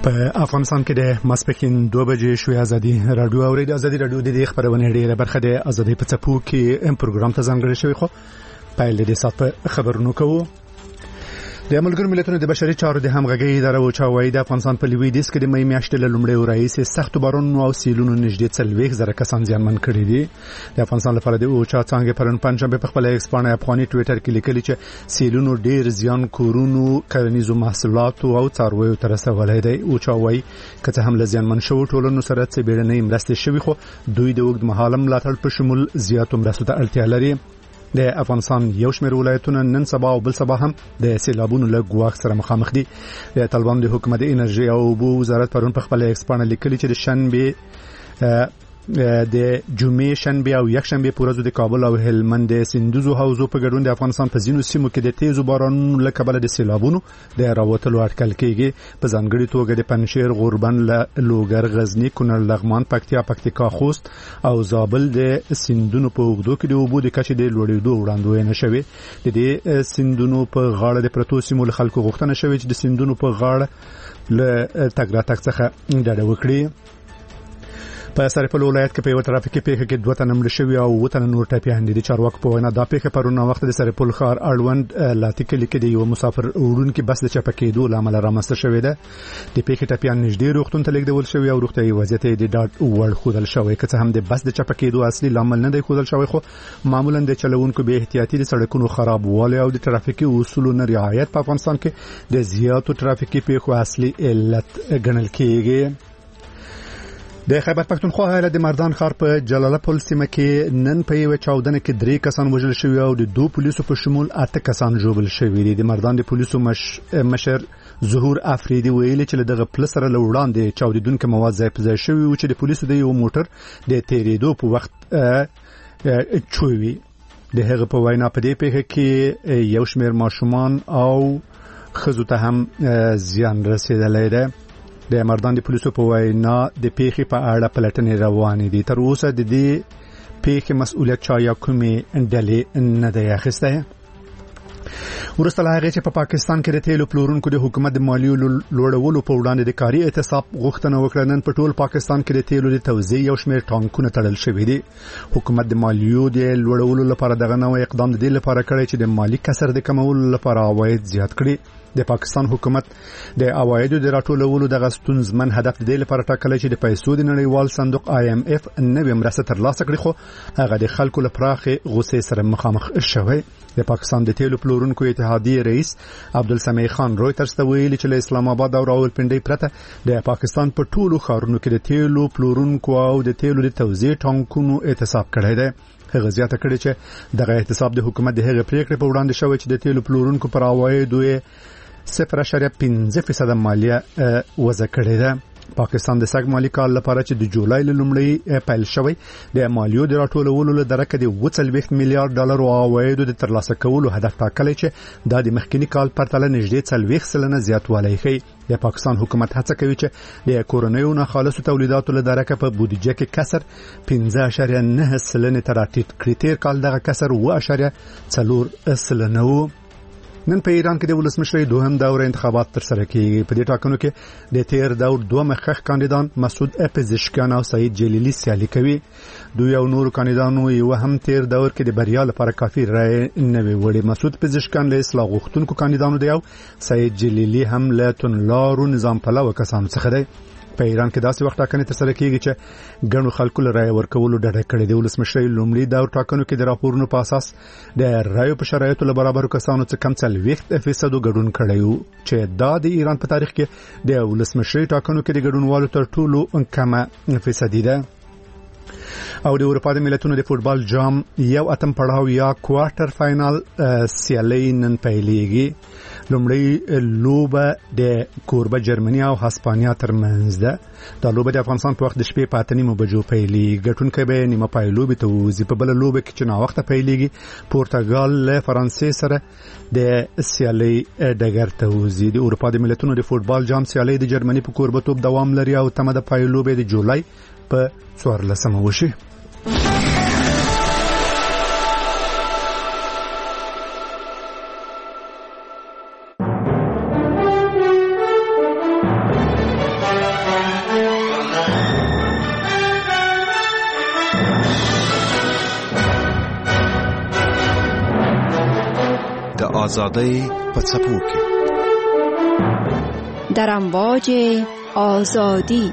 په افغانستان کې د ماسپښین 2 بجې شوې ازادي رادیو اورید. ازادي رادیو د خبرونه ډیره برخه د ازادي په څپو کې پروګرام ته ځانګړی شوی. خو پایل د سات په خبرونو کوو. د ملګرو ملتونو د بشري چارو د همغږي اداره او چاوي د افغانستان په لویدیځ کې د مې میاشتې له لومړۍ ورځې سخت باران او سیلونو نږدې 40,000 کسان زیانمن کړي دي. د افغانستان لپاره د اوچا څنګه پرون پنځمبه په خپل ایکسپان افغاني ټوئیټر کې لیکلي چې سیلونو ډیر زیان کورونو کرنیزو محصولات او څارویو تر رسولای دی. اوچا وايي کته هم لزیانمن شو ټولنو سره څه بیړنۍ مرستې شوي، خو دوی د وګړو مهاله ملاتړ په شمول زیاتو مرستو ته اړتیا لري. د افغانستان یو شمېر ولایتونه نن سبا او بل سبا هم د سیلابونو له ګواښ سره مخامخ دي. د طالبان د حکومت د انرژي او اوبو وزارت پرون په خپل ایکسپان لیکلي چې د شنبه د جمعې شنبه او یکشنبه پورزو د کابل او هلمند سیندوزو حوزو په ګډون د افغانستان په ځینو سیمو کې د تیزو بارانونو له کبله د سیلابونو د راوتلو اټکل کېږي. په ځانګړي توګه د پنشیر، غوربند، لوګر، غزنی، کونړ، لغمان، پکتیا، پکتیکا، خوست او زابل د سیندونو په اوږدو کې د اوبو د کچې د لوړېدو وړاندوینه شوې. د دې سیندونو په غاړه د پروتو سیمو له خلکو غوښتنه شوې چې د سیندونو په غاړه له تګ راتګ څخه ډډه وکړي. په سرپل ولایت کې په یو ترافیکي پیښه کې 2 تنه مړه شوي او 2 تنه نور ټپیان دي. چارواکو په وینا دا پیښه پرون وخت د سرپل ښار اړوند لاتیکل کې د یو مسافر وړونکو بس د چپکېدو لامل رامنځته شوې ده. د پیښې ټپیان نږدې روغتون ته لیږدول شوي او روغتيایي وضعیت یې د ډاډ وړ ښودل شوی. که څه هم د بس د چپکېدو اصلي لامل نه دی ښودل شوی، خو معمولا د چلوونکو به احتیاطي د سړکونو خرابوالی او د ترافیکي اصولو نه رعایت په افغانستان کې د زیاتو ترافیکي پیښو اصلي علت ګڼل کېږي. د خیبر پښتونخوا ایالت د مردان ښار په جلاله پل سیمه کې نن په یو چاودنه کې 3 کسان وژل شوي او د 2 پولیسو په شمول 8 کسان ژوبل شوي دي. د مردان د پولیسو مشر ظهور افریدي ویلي چې دغه پل سره لوړاندې چاودیدونکو مواد ځای په ځای شوي او چې د پولیسو د یو موټر د تیریدو په وخت چوي. د هغه په وینا په دې پیښه کې یو شمېر ماشومان او ښځو ته هم زیان رسیدلی دی. د مردان د پولیسو په وینا د پیښې په اړه پلټنې روانې دي. تر اوسه د دې پیښې مسؤلیت چا یا کومې ډلې نه دی اخیستی. ورسته له هغې چې په پاکستان کې د تیلو پلورونکو د حکومت د مالیو لوړولو په وړاندې د کاري اعتصاب غوښتنه وکړه، نن په ټول پاکستان کې د تیلو د توزیع یو شمېر ټانکونه تړل شوي دي. حکومت د مالیو د لوړولو لپاره دغه نوې اقدام د دې لپاره کړی چې د مالی کسر د کمولو لپاره عواید زیات کړي. د پاکستان حکومت د عوایدو د راټولولو د غستونزمن هدف د دې لپاره ټاکلی چې د پیسو د نړیوال صندوق IMF نوې مرسته ترلاسه کړي، خو هغه د خلکو لپاره غوسې سره مخامخ شوی. د پاکستان د تیلو پلورونکو اتحادیې رئیس عبدالسمیع خان رویترز ته ویلي چې له اسلام آباد او راولپنډۍ پرته د پاکستان په ټولو ښارونو کې د تیلو پلورونکو او د تیلو د توزیع ټانکونو اعتصاب کړی دی. هغه زیاته کړې چې دغه اعتصاب د حکومت د هغې پریکړې په وړاندې شوی چې د تیلو پلورونکو پر عوایدو 0.15% مالیه وضع کړې ده. پاکستان د سږ مالی کال لپاره چې د جولای له لومړۍ پیل شوی د مالیو د راټولولو له درکه د 40 میلیارډ ډالر عوایدو د ترلاسه کولو هدف ټاکلی چې دا د مخکینی کال پرتله نږدې 40% زیاتوالی ښیي. د پاکستان حکومت هڅه کوي چې د کورنیو ناخالصو تولیداتو له درکه په بودیجه کې کسر 5.9% ته راټیټ کړي. تیر کال دغه کسر 7.4% و. نن په ایران کې د ولسمشر دوهم دور انتخابات ترسره کیږي. په دې ټاکنو کې د تیر دور 2 مخکښ کاندیدان مسعود پزشکیان او سعید جلیلی سیالي کوي. دوی او نور کاندیدانو یو هم تیر دور کې د بریا لپاره کافي رای نه وړي. مسعود پزشکیان له اصلاح غوښتونکو کاندیدانو دی او سعید جلیلی هم له تنلارو نظام پلوه کسانو څخه دی. په ایران کې داسې وخت ټاکنې ترسره کیږي چې ګڼو خلکو له رای ورکولو ډډه کړې ده. ولسمشر لومړي دور ټاکنو کې د راپورونو په اساس د رایو په شرایطو له برابرو کسانو څخه کم 40% ګډون کړی و چې دا د ایران په تاریخ کې د ولسمشر ټاکنو کې د ګډونوالو تر ټولو کمه فیصدي ده. او د اروپا د ملتونو د فوتبال جام یو اتم پړاو یا کوارټر فائنل سیالي نن پیلېږي. لومړی لوبه د کوربه جرمني او هسپانیا ترمنځ ده. دا لوبه د افغانستان په وخت د شپې 8:30 بجو پیلېږي. ګټونکی به نیمه پای لوبې ته وځي. په بله لوبه کې چې ناوخته پیلېږي پورتګال له فرانسې سره د سیالي ډګر ته وځي. د اروپا د ملتونو د فوتبال جام سیالي د جرمني په کوربتوب دوام لري او تمه د پای لوبې د جولای په 14 وشي. آزادی په څپو کې در امواج آزادی.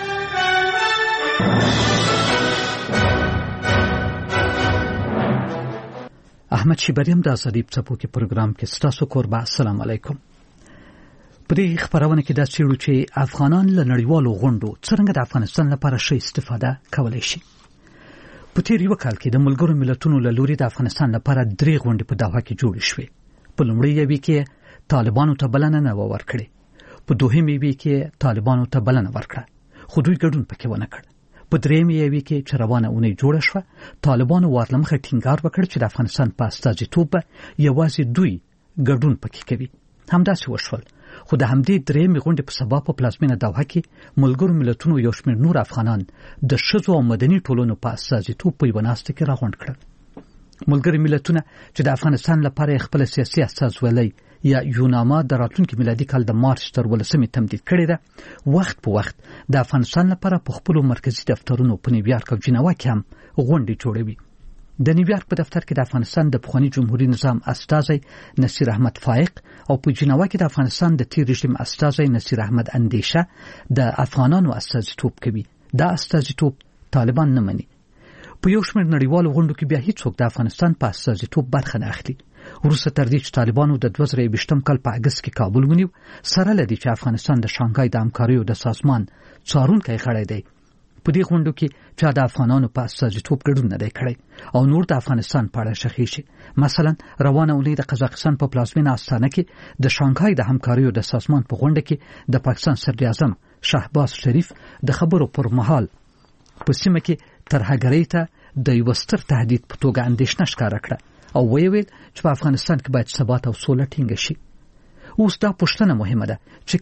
احمد شیبریم د آزادی په څپو کې پروګرام کې ستاسو کوربه. السلام علیکم. په دې خبرونه کې دا چیرې چې افغانان له نړیوالو غونډو څنګه د افغانستان لپاره ښه استفاده کولای شي. په تیر یو کال کې د ملګرو ملتونو له لوري د افغانستان لپاره 3 غونډې په دوحه کې جوړې شوې. په لومړی یوې کې طالبانو ته بلنه نه ورکړه، په دوهمې یوې کې طالبانو ته بلنه ورکړه خو دوی ګډون پکې ونه کړ. په درېمې یوې کې چې روانه اونۍ جوړه شوه، طالبانو ورلمخه ټینګار وکړ چې د افغانستان په استازیتوب یوازې دوی ګډون پکې کوي. همداسې وشول، خو د همدې درېمې غونډې په سبا په پلازمینه دوحه کې ملګرو ملتونو یو شمېر نور افغانان د ښځو او مدني ټولنو په استازیتوب په یوه ناسته کې راغونډ کړل. ملګري ملتونه چې د افغانستان لپاره خپل سیاسي استازولۍ یا یوناما د راتلونکي میلادي کال د مارچ تر 18 تمدید کړې ده، وخت په وخت د افغانستان لپاره په خپل مرکزی دفترونو په نیویارک او جنیوا کې هم غونډې جوړوي. د نیویارک په دفتر کې د افغانستان د پخوانی جمهوریت نظام استازی نصیر احمد فائق او په جنیوا کې د افغانستان د تیر رژیم استازی نصیر احمد اندیشه د افغانانو استازیتوب کوي. دا استازیتوب طالبان نه مني. په یو شمېر نړیوالو غونډو کې بیا هیڅوک د افغانستان په استازیتوب برخه نه اخلي. وروسته تر دې چې طالبانو د 2020 کال په اگست کې کابل ونیو، سره لدی چې افغانستان د شانګهای د همکاریو د سازمان څارونکی غړی دی. په دې غونډو کې چې د افغانانو په استازیتوب ګډون نه دی کړی او نور د افغانستان په اړه شخړې شي. مثلا روانه اونۍ د قزاقستان په پلازمینه استانه کې د شانګهای د همکاریو د سازمان په غونډه کې د پاکستان صدر اعظم شهباز شریف د خبرو پر مهال په سیمه کې ترهګرۍ ته د یو ستر تهدید په توګه اندېښنه ښکاره کړه او ویل چې په افغانستان کې باید ثبات او سوله ټینګه شي. اوس دا پوښتنه مهمه ده چې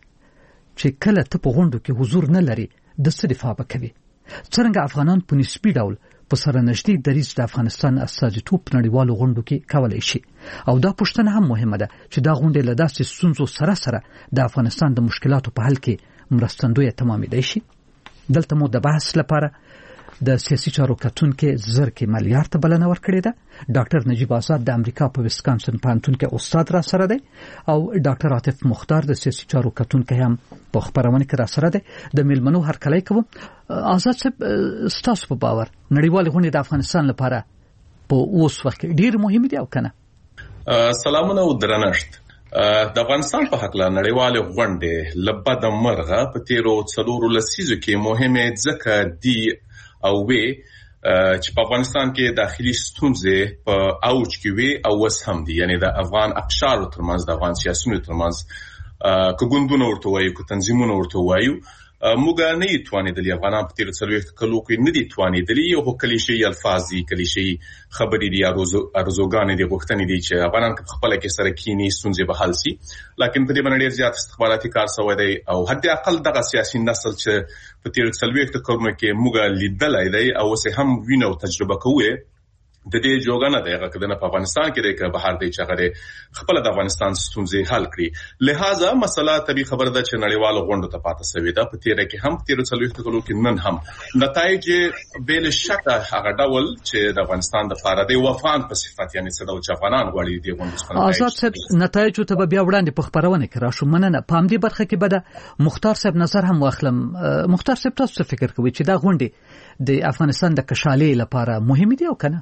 کله ته په غونډو کې حضور نه لري د څه دفاع وکوي. څنګه افغانان په نسبي ډول په سره نږدې دریځ د افغانستان استازیتوب په نړیوالو غونډو کې کولای شي. او دا پوښتنه هم مهمه ده چې دا غونډې له داسې ستونزو سره د افغانستان د مشکلاتو په حل کې مرستندوی تمامېدای شي. دلته مو د بحث لپاره د سیاسي چارو کتونکو زرکې ملیار ته بلنه ورکړې ده. ډاکټر نجیب آزاد د امریکا په ویسکانسن پوهنتون کې استاد را سره دی او ډاکټر عاطف مختار د سیاسي چارو کتونکو هم په خبرونه کې را سره دی. د میلمنو هرکلی کوم. آزاد صاحب، ستاسو په باور نړیوال غونډې د افغانستان لپاره په اوس وخت کې ډیر مهمه دي او کنه؟ سلامونه او درنښت. د افغانستان په حق له نړیوال غونډې لبد مرغه په تیرو 4 لسیزو کې مهمه ځکه دی او وی چې په افغانستان کې داخلي ستونزې په اوج کې وي او وس هم دي. یعنی د افغان اقشارو ترمنځ، د افغان سیاسيونو ترمنځ که ګوندونه ورته وایو، که تنظیمونه ورته وایو، موږ نه یې توانېدلي. افغانان په تیرو 40 کلو کې نه دي توانېدلي. یو کلیشې الفاظ دي، کلیشې خبرې دي، ارزوګانې دي، غوښتنې دي چې افغانان په خپل کې سره کینی ستونزې به حل شي. لکه په دې باندې ډېر زیات استخباراتي کار شوی دی او حد اقل دغه سیاسي نسل چې په تیرو 40 کلونو کې موږ لیدلای دی او اوس هم وینو تجربه کوي، د دې جوګانه دی هغه کدنه په افغانستان کې د بهر دی چې هغه خپل د افغانستان ستونزې حل کړي. لہذا مسله طبي خبر ده چې نړیوال غونډو ته پاتې شوې ده. په تیره کې هم تیرو 40 کلو کې نن هم نتایج بل شک هغه ډول چې د افغانستان د لپاره دی وفان په صفت، یعنی څه ډول چې افغانان غواړي دی غونډو څخه آزاد صاحب نتایج ته بیا وړاندې په خبرونه کې راشو. مننه. په همدې برخه کې به د مختار صاحب نظر هم واخلم. مختار صاحب، تاسو څه فکر کوئ چې دا غونډې د افغانستان د کشالۍ لپاره مهمه دي او کنه؟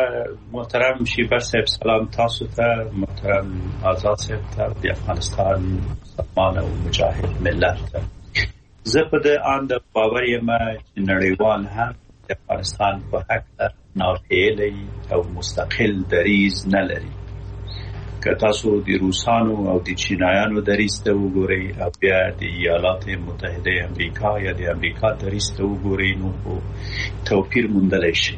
محترم شیبر صاحب، سلام تاسو ته. محترم آزاد صاحب ته، د افغانستان مسلمان او مجاهد ملت ته. زه په دې اند باور یم چې نړیوال هم د افغانستان په حق ناپېلې او مستقل دریځ نه لري. که تاسو د روسانو او د چینایانو دریځ ته وګورئ او بیا د ایالات متحده امریکا یا د امریکا دریځ ته وګورئ، نو توپیر موندلی شي.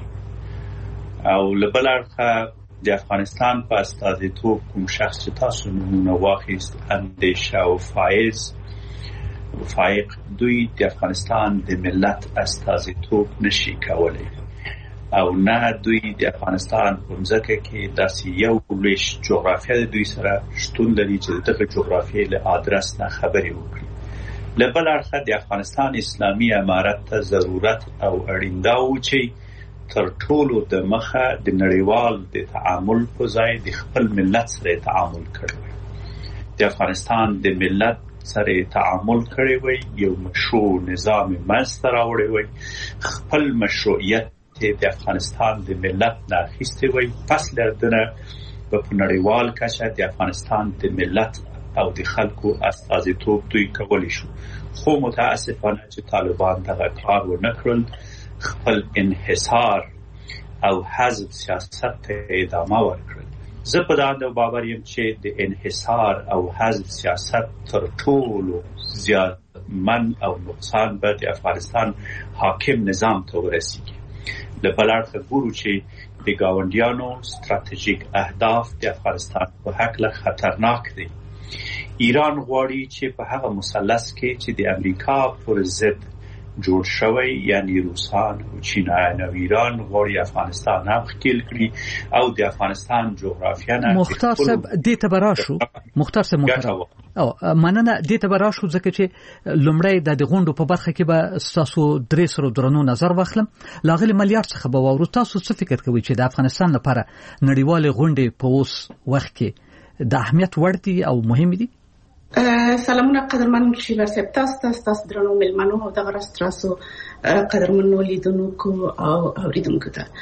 او لبل اړخه د افغانستان په استازیتوب کوم شخص چې تاسو نومونه واخیست، اندیشه او فائق، دوی د افغانستان د ملت استازیتوب نشي کولی او نه دوی د افغانستان په ځکه کې داسې یو لویش جغرافیه د دوی سره شتون لري چې دغه جغرافیه له ادرس نه خبرې وکړي. لبل اړخه د افغانستان اسلامي امارت ته ضرورت او اړینده و چې تر ټولو د مخه د نړیوال د تعامل په ځای د خپل ملت سره تعامل کړی. د افغانستان د ملت سره تعامل کړی وي، یو مشروع نظام منځته راوړی وي، خپل مشروعیت د افغانستان د ملت نه اخیستی وي. پس له دنه په نړیوال کچه د افغانستان د ملت او د خلکو استازیتوب دوی کولی شو، خو متاسفانه چې طالبان دغه کار ونه کړل، خپل انحصار او حزب سیاست ته ادامه ورکړل. زه په دا باور یم چې د انحصار او حزب سیاست تر ټولو زیات من او نقصان به د افغانستان حاکم نظام ته ورسیږي. له بل اړخه ګورو چې د ګاونډیانو ستراتیژیک اهداف د افغانستان په هکله خطرناک دي. ایران غواړي چې په هغه مثلث کې چې د امریکا پر ضد جوړ شوی، یعنی روسان او چینایان او ایران غواړي افغانستان هم ښکیل کړي او د افغانستان جغرافیه نه مختار صاحب دې ته براشو. مختار صاحب محترم او مننه دې ته براشو ځکه چې لومړی د غونډو په برخه کې به تاسو درې سره درنو نظر واخلم. لاغلی ملیار څخه به وورو تاسو څه فکر کوئ چې د افغانستان لپاره نړیوال غونډې په اوس وخت کې د اهمیت وړ دي او مهم دي؟ سلامونه قدرمن شیبر صاحب، تاسو درنو ملمنو او دغه راستاسو قدرمنو لیدونکو او اوریدونکو ته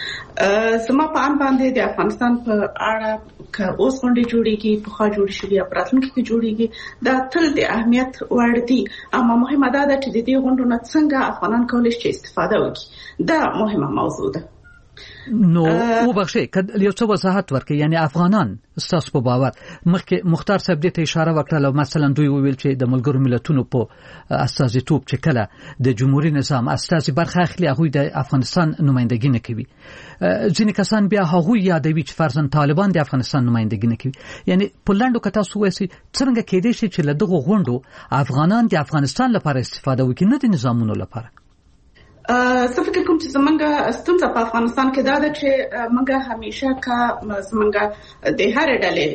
زما په ان باندې د افغانستان په اړه که اوس غونډې جوړیږي، په خوا جوړ شي یا پراتلونکو کې جوړیږي، دا تل د اهمیت وړ دي. اما مهمه ده چې د دې غونډو نه څنګه افغانان کولی شي استفاده وکړي، دا مهمه موضوع ده. نو وبخښئ که یو څه وضاحت ورکړئ، یعنی افغانان ستاسو په باور مخکې مختار صاحب دې ته اشاره وکړه، مثلا دوی وویل چې د ملګرو ملتونو په استازیتوب چې کله د جمهوریت نظام استازي برخه اخلي، هغوی د افغانستان نمایندګي نه کوي. ځینې کسان بیا هغوی یادوي چې فرضاً طالبان د افغانستان نمایندګي نه کوي. یعنی په لنډو که تاسو وایئ څرنګه کېدای شي چې له دغو غونډو افغانان د افغانستان لپاره استفاده وکړي، نه د نظامونو لپاره؟ زه فکر کوم چې زمونږ ستونزه په افغانستان کې دا ده چې موږ همیشه که زمونږ د هر ډلې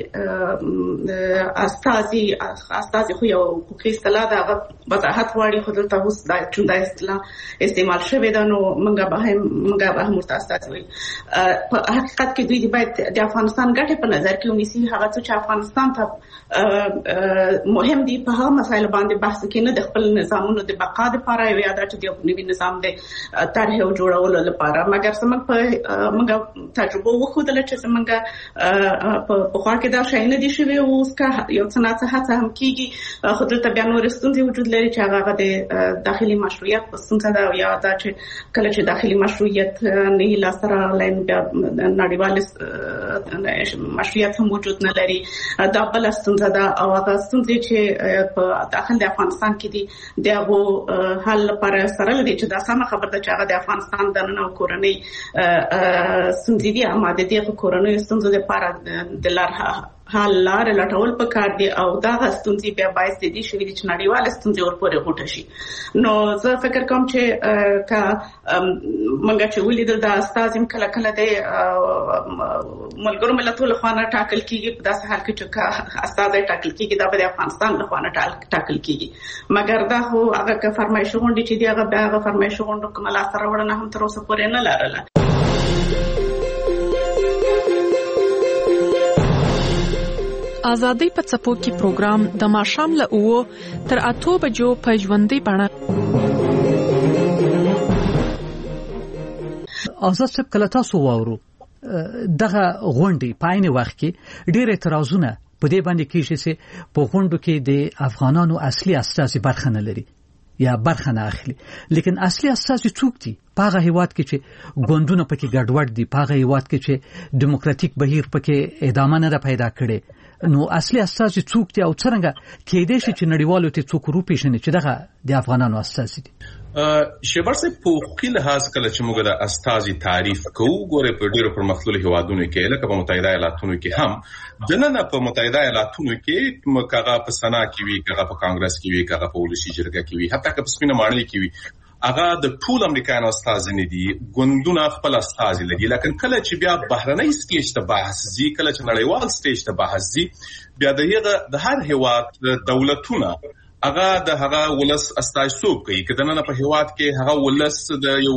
استازي خو یو حقوقي اصطلاح ده، هغه وضاحت غواړي، خو دلته اوس چون دا اصطلاح استعمال شوې ده نو موږ به هم ورته استازي وایو. په حقیقت کې دوی باید د افغانستان ګټې په نظر کې ونیسي، هغه څه چې افغانستان ته مهم دي په هغه مسایلو باندې بحث کې، نه د خپل نظامونو د بقا لپاره یا دا چې د نوي نظام د طرح او جوړولو لپاره. مګر زموږ په موږ تجربه وښودله چې زموږ په خوا کې دا شی نه دي شوي، اوس که یو څه ناڅه هڅه هم کېږي، خو دلته بیا نورې ستونزې وجود لري چې هغه د داخلي مشروعیت په ستونزه ده، او یا دا چې کله چې داخلي مشروعیت نه یې لاسته راغلی بیا نړیوال مشروعیت هم وجود نه لري، دا بله ستونزه ده. او هغه ستونزې چې په داخل د افغانستان کې دي د هغو حل لپاره سره لري چې دا سمه خبر ده چې هغه د افغانستان د نن او کورنۍ ستونزې دي، اما د دې کورنۍ ستونزو لپاره د حل لارې لټول پکار دي، او دا ستونزې بیا باعث دي چې نړیواله ستونزې ورپورې غوټه شي. نو زه فکر کوم چې که موږ چې ولیدل دا استازي کله کله د ملګرو ملتونو لخوا نه ټاکل کېږي، په داسې حال کې چې استازی ټاکل کېږي دا به د افغانستان لخوا نه ټاکل کېږي. مګر دا خو هغه که فرمایشي غونډې چې دي هغه بیا هغه فرمایشي غونډو کومه لاسته راوړنه هم تر اوسه پورې نه لرله. آزادۍ په څپو کې پروګرام د ماښام له 9 تر 8 بجو په ژوندۍ بڼه. آزاد صاحب کله تاسو واورو دغه غونډې په عین وخت کې ډېر اعتراضونه په دې باندې کېږي چې په غونډو کې د افغانانو اصلي استازي برخه نه لري یا برخه نه اخلي، لیکن اصلي استازي څوک دي؟ په هغه هیواد کې چې ګوندونه پکې ګډوډ دي، په هغه هیواد کې چې دیموکراتیک بهیر پکې ادامه نه پیدا کړي، نو اصلي استازي څوک دي او څنګه کېدای شي چې نړیوالو ته څوک وروپېژني چې دغه د افغانانو استازي دي؟ شیبر صاحب په حقوقي لحاظ کله چې موږ د استازي تعریف کوو، ګوره په ډیرو پرمختللو هیوادونو کې لکه په متحده ایالاتونو کې هم دننه په متحده ایالاتونو کې کاغه په سنا کې وي، کاغه په کانګرس کې وي، کاغه په ولسی جرګه کې وي، حتی که په سپینه ماڼۍ کې وي، هغه د ټول امریکایانو استازي نه دي، ګوندونه خپل استازي لري. لکه کله چې بیا بهرنۍ سټیج ته بحث ځي، کله چې نړیوال سټیج ته بحث ځي، بیا د هر هیواد دولتونه هغه د هغه ولس استایسوب کوي کله نه په هیواد کې هغه ولس د یو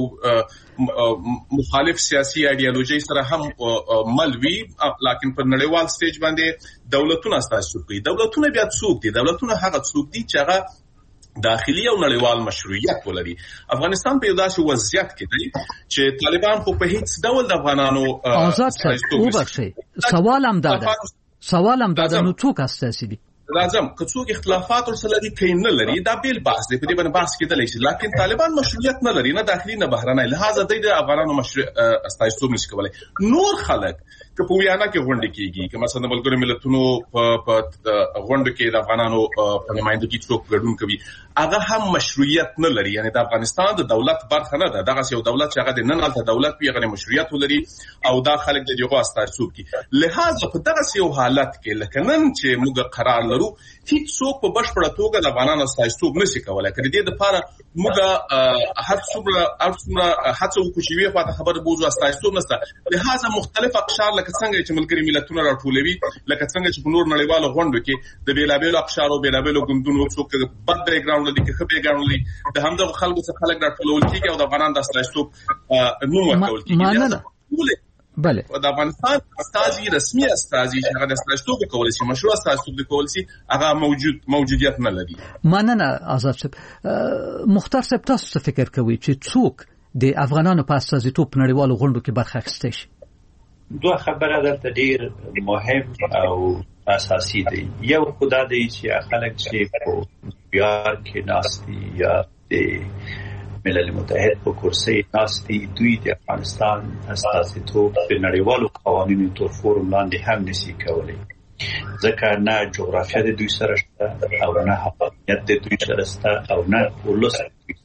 مخالف سیاسي ایډیالوژي سره هم ملوي لکه په نړیوال سټیج باندې دولتونه استایسوب کوي. دولتونه بیا څوک دي؟ دولتونه هغه څوک دي چې هغه داخلي او نړیوال مشروعیت ولري. افغانستان په یو داسې وضعیت کې دی چې طالبان خو په هیڅ ډول د افغانانو آزاد وبخښي. سوال هم دا نو څوک استاسي دي؟ لازم که څوک اختلافات ورسره لري کین نه لري دا بیل بحث دی، په دې باندې بحث کېدلی شي، لکه طالبان مشروعیت نه لري، نه داخلي نه بهرنی، لہذا د افغانانو مشروع استایسوب نشي کولای. نور خلک که په ویانا کې غونډه کیږي، که مثلا د ملګرو ملتونو په غونډه کې د افغانانو په نمائندګۍ څوک ګډون کوي، هغه هم مشروعیت نه لري. یعنی د افغانستان د دولت برخه نه ده، دغه یو دولت چې هغه د نن هلته دولت وي، هغه مشروعیت ولري او دا خلک د دغه استایسوب کوي. لہذا په دغه یو حالت کې لکه نن چې موږ قرار لرو هیڅ څوک په بشپړه توګه د افغانانو استایسوب نشي کولای. کله دې لپاره موږ هر څومره هڅه وکړو چې وي په خبره بوزو استایسوب نشته. لہذا مختلف اقشار لکه څنګه چې ملګری ملتونه راټولوي، لکه څنګه چې په نور نړیوالو غونډو کې د بیلابیلو اقشارو بیلابیلو ګوندونو څوک بد بیک ګراوند لري، که ښه بیک ګراوند لري، د همدغه خلکو څخه خلک راټولول کېږي او د افغانانو د استایسوب نوم ورکول کېږي. بله د افغانستان استازي رسمي استازي چې هغه د استازیتوب کولای شي، مشروع استازیتوب کولای شي، هغه موجودیت نه لري. مننه آزاد صاحب. مختار صاحب تاسو څه فکر کوئ چې څوک د افغانانو په استازیتوب په نړیوالو غونډو کې برخه اخیستی شي؟ دوه خبره ده ډیر مهم او اساسي دي. یو خدا دی چې خلک چې په بیار کې ناشتي یا د ملل متحد په کرسي ناشتي، دوی د افغانستان استازیتوب په نړیوالو قوانینو تر فورم لاندې هم نشي کولای، ځکه نه جغرافیه د دوی سره شته او نه حقیقت د دوی سره شته او نه ولس.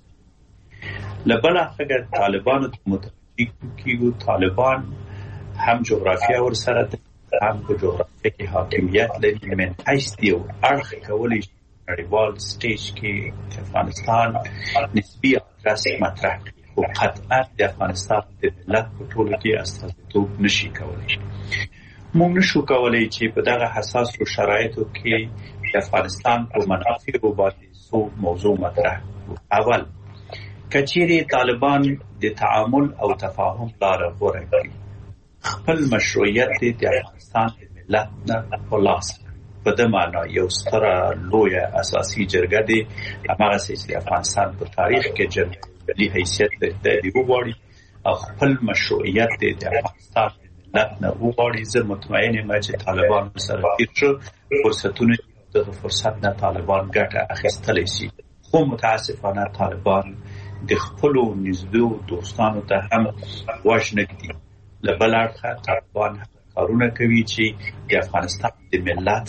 لبنه هغه طالبانو ته متفق کیږي، طالبان هم جغرافیه ورسره ده، هم په جغرافیه کې حاکمیت لري، من حیث یو اړخ کولی شي نړیوال سټیج کې افغانستان نسبی ادرس مطرح کړي، خو قطعا د افغانستان د ملت په ټولو کې استازیتوب نشي کولی. موږ نشو کولی چې په دغه حساسو شرایطو کې د افغانستان په منافعو باندې څو موضوع مطرح کړو. اول، کچېرې طالبان د تعامل او تفاهم لاره غوره کړي، خپل مشروعیت د افغانستان د ملت نه په لاس په د معنا یو ستره لویه اساسي جرګه دی، هغه چې افغانستان په تاریخ کې جرګه ملي حیثیت لري وغواړي او خپل مشروعیت د افغانستان د ملت نه وغواړي. زه مطمئن یم چې طالبان سره تیر شو فرصتونه د فرصت نه طالبان ګټه اخیستلی شي، خو متاسفانه طالبان د خپلو نږدې دوستانو ته هم وژنږدي. له بل اړخه طالبان کارونه کوي چې د افغانستان د ملت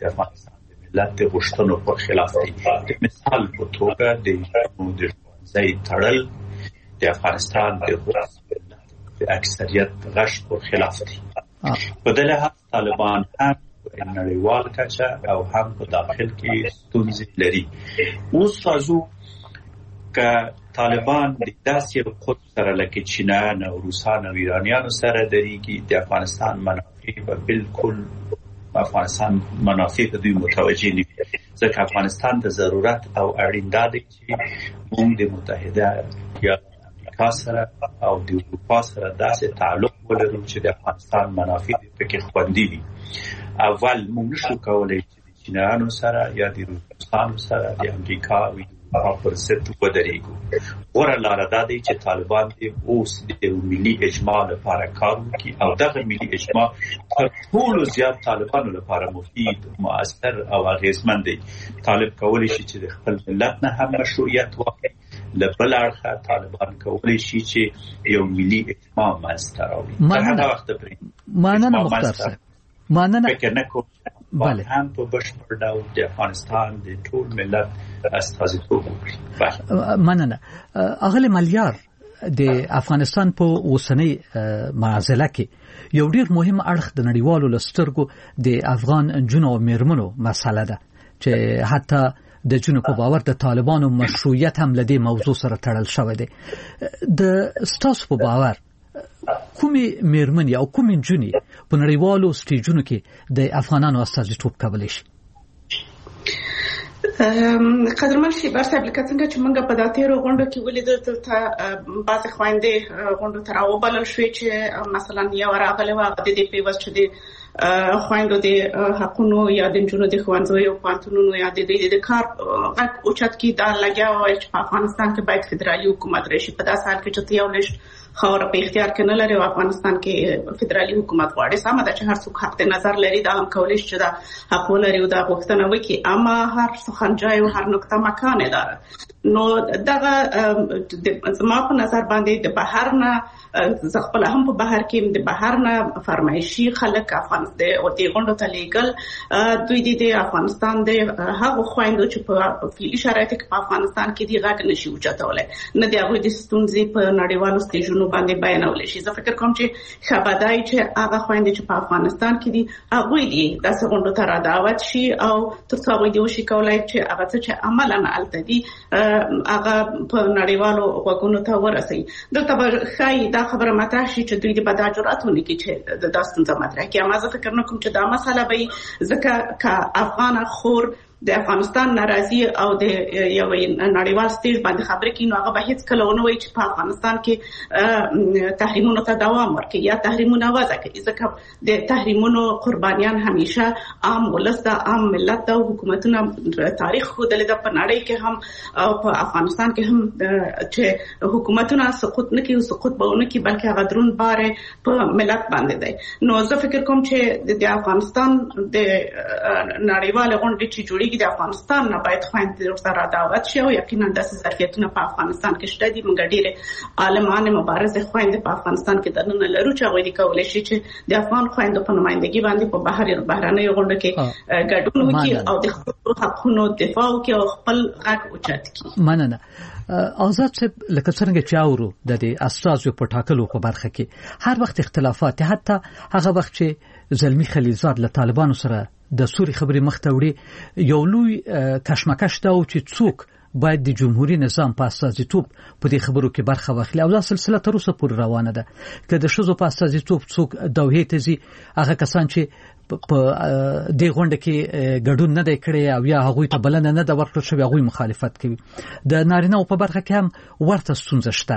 د غوښتنو پر خلاف دي. د مثال په توګه د ځای تړل د افغانستان د اکثریت غږ پر خلاف دي. په دې لحاظ طالبان هم په نړیوال کچه او هم په داخل کې ستونزې لري. اوس راځو که طالبان د داسې خود سره لکه چینایان او روسان او ایرانیانو سره درېږي، د افغانستان منافع به بالکل افغانستان منافع ته دوی متوجه نه وي، ځکه افغانستان د ضرورت او اړین دا دی چې موږ د متحده ایالاتو امریکا سره او د اروپا سره داسې تعلق ولرو چې د افغانستان منافع پکې خوندي وي. اول موږ نشو کولی چې د چینایانو سره یا د روسانو سره د امریکا او پر ضد ودرېږو. غوره لاره دا دی چې طالبان دې اوس د ملي اجماع لپاره کار وکړي او دغه ملي اجماع تر ټولو زیات طالبانو لپاره مفید، مؤثر او اغېزمن دی. طالب کولی شي چې د خپل ملت نه هم مشروعیت واخلي، له بل اړخه طالبان کولی شي چې یو ملي اجماع منځته راوړي. تر هغه وخته پورې مننه مختار صاحب. مننه. فکر نه کوم بله هم په بشپړ ډول د افغانستان د ټول ملت استازیتوب وکړي. مننه. اغلی ملیار، د افغانستان په اوسنۍ معضله کې یو ډیر مهم اړخ د نړیوالو لسترګو د افغان جنو او میرمنو مسله ده چې حتی د جنو په باور د طالبانو مشروعیت هم لدی موضوع سره تړل شوی دی. د ستاسو په باور کومې میرمنې او کومې جنې په نړیوالو سټیجونو کې د افغانانو استازیتوب کولی شي؟ قدرمن شي بر صاحب لکه څنګه چې موږ په داتیرو غونډو کې ولیدل ته بعض خويندې غونډو تر او بلل شوې چې مثلا یو راغله و د دې په واسطه د خويندو د حقونو یا د جنونو د خوانځو یو پانتونونو یا د کار غږ اوچت کې دا لګیا و چې په افغانستان کې باید فدرالي حکومت راشي په داسې حال کې چې یو لښت خاور په اختیار کې نه لري او افغانستان کې فدرالي حکومت غواړي سمه ده چې هر څوک حق نظر لري دا هم کولای شي چې دا حق ولري او دا غوښتنه وکړي اما هر څه جای او هر نقطه مکان داره نو دغه زما په نظر باندې د بهر نه خپل هم په بهر کې د بهر نه فرمایشي خلک افغانستان او د غونډو ته لیګل دوی د افغانستان د هغه خويندو چې په فعلي شرایطو کې په افغانستان کې دی غږ نشي اوچتولای نه دی هغه د ستونزې په نړیوالو سټیجونو باندې بیانول شي زه فکر کوم چې خبردای چې هغه خويندې چې په افغانستان کې دي هغه دي د غونډو ته را دعوت شي او تر څو دوی شي کولای چې هغه چې عملاً الته دي هغه په نړیوالو وګونو ته ورسي دلته به خای دا خبره مطرح شي چې دوی د بداجراتونه کې چې د داستان مطرح کې اما زه فکر نه کوم چې دا مسله به ځکه ک افغان خور د افغانستان ناراضي او د یو نړیوال سټیج باندې خبرې کوي نو هغه به هیڅ کله ونه وایي چې په افغانستان کې تحریمونو ته دوام ورکړي یا تحریمونه وضع کړي ځکه د تحریمونو قربانیان همیشه عام ولس د عام ملت د حکومتونو تاریخ ښودلی ده په نړۍ کې هم او په افغانستان کې هم چې حکومتونه سقوط نه کوي سقوط به ونه کوي بلکې هغه درون بار په ملت باندې دی نو زه فکر کوم چې د افغانستان د نړیوال غونډې چې جوړي د افغانستان نه باید خويندې سره دعوت شي او یقینا د ظرفیتونو په افغانستان کې شته دي موږ ډېر عالمانه مبارزه خويندې په افغانستان کې دننه لرو چې هغه د کولای شي چې د افغان خويندو په نمائندګي باندې په بهرانه غونډه کې ګډون وکړي او د خپل حقونو دفاع وکړي او خپل حق اوچت کړي مننه آزاد صاحب لکه څنګه چې اورو د اساسو په ټاکلو په برخه کې هر وخت اختلافات حتی هغه وخت چې زلمی خلیلزاد له طالبانو سره د سوري خبرې مخ ته وړي یو لوی کشمکش دا او چې څوک باید د جمهوریت نظام په اساسیتوب په دې خبرو کې برخه واخلي او دا سلسله تر اوسه پورې روانه ده که د شذو په اساسیتوب څوک دوحې ته ځي هغه کسان چې په دې غونډه کې ګډون نه دی کړی او یا هغوی ته بلنه نه ده ورکړل شوې هغوی مخالفت کوي د نارینه‌و په برخه کې هم ورته ستونزه شته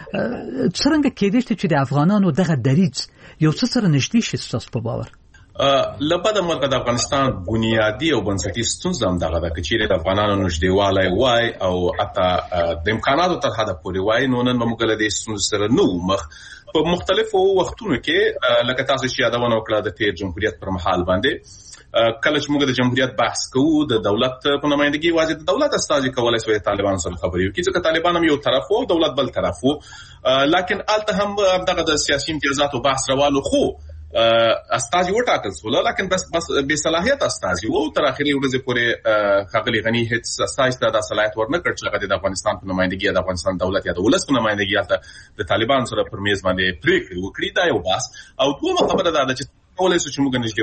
څرنګه کېدای شي چې د افغانانو دغه دریځ یو څه سره نږدې شي ستاسو په باور لپاره مرکه د افغانستان بنیادی او بنسټیز ستونزه هم دغه د کچېره د افغانانو نږدېوالی وای او اته د امکاناتو تر حد پورې وای نو نن موږ له دې ستونزې سره نو مخ په مختلفو وختونو کې لکه تاسو چې یادونه وکړه د تیر جمهوریت پر مهال باندې کله چې موږ د جمهوریت بحث کوو د دولت په نمائندګي واځي د دولت استازي کولای شي طالبان سره خبرې وکړي ځکه طالبان هم یو طرف او دولت بل طرف وو لکه الته هم دغه د سیاسي امتیازاتو بحث روانو خو استازي وټاکل سول لکه بس به صلاحیت استازي وو تر اخري ورځې پورې خغلی غنی هیڅ استازي ته د صلاحیت ورنه کړ چې د افغانستان په نمائندګي د افغانستان دولت یا د ولس په نمائندګي د طالبان سره پر میز باندې پریکړه وکړي دا یو بس او دوه خبره ده چې کولای شي چې موږ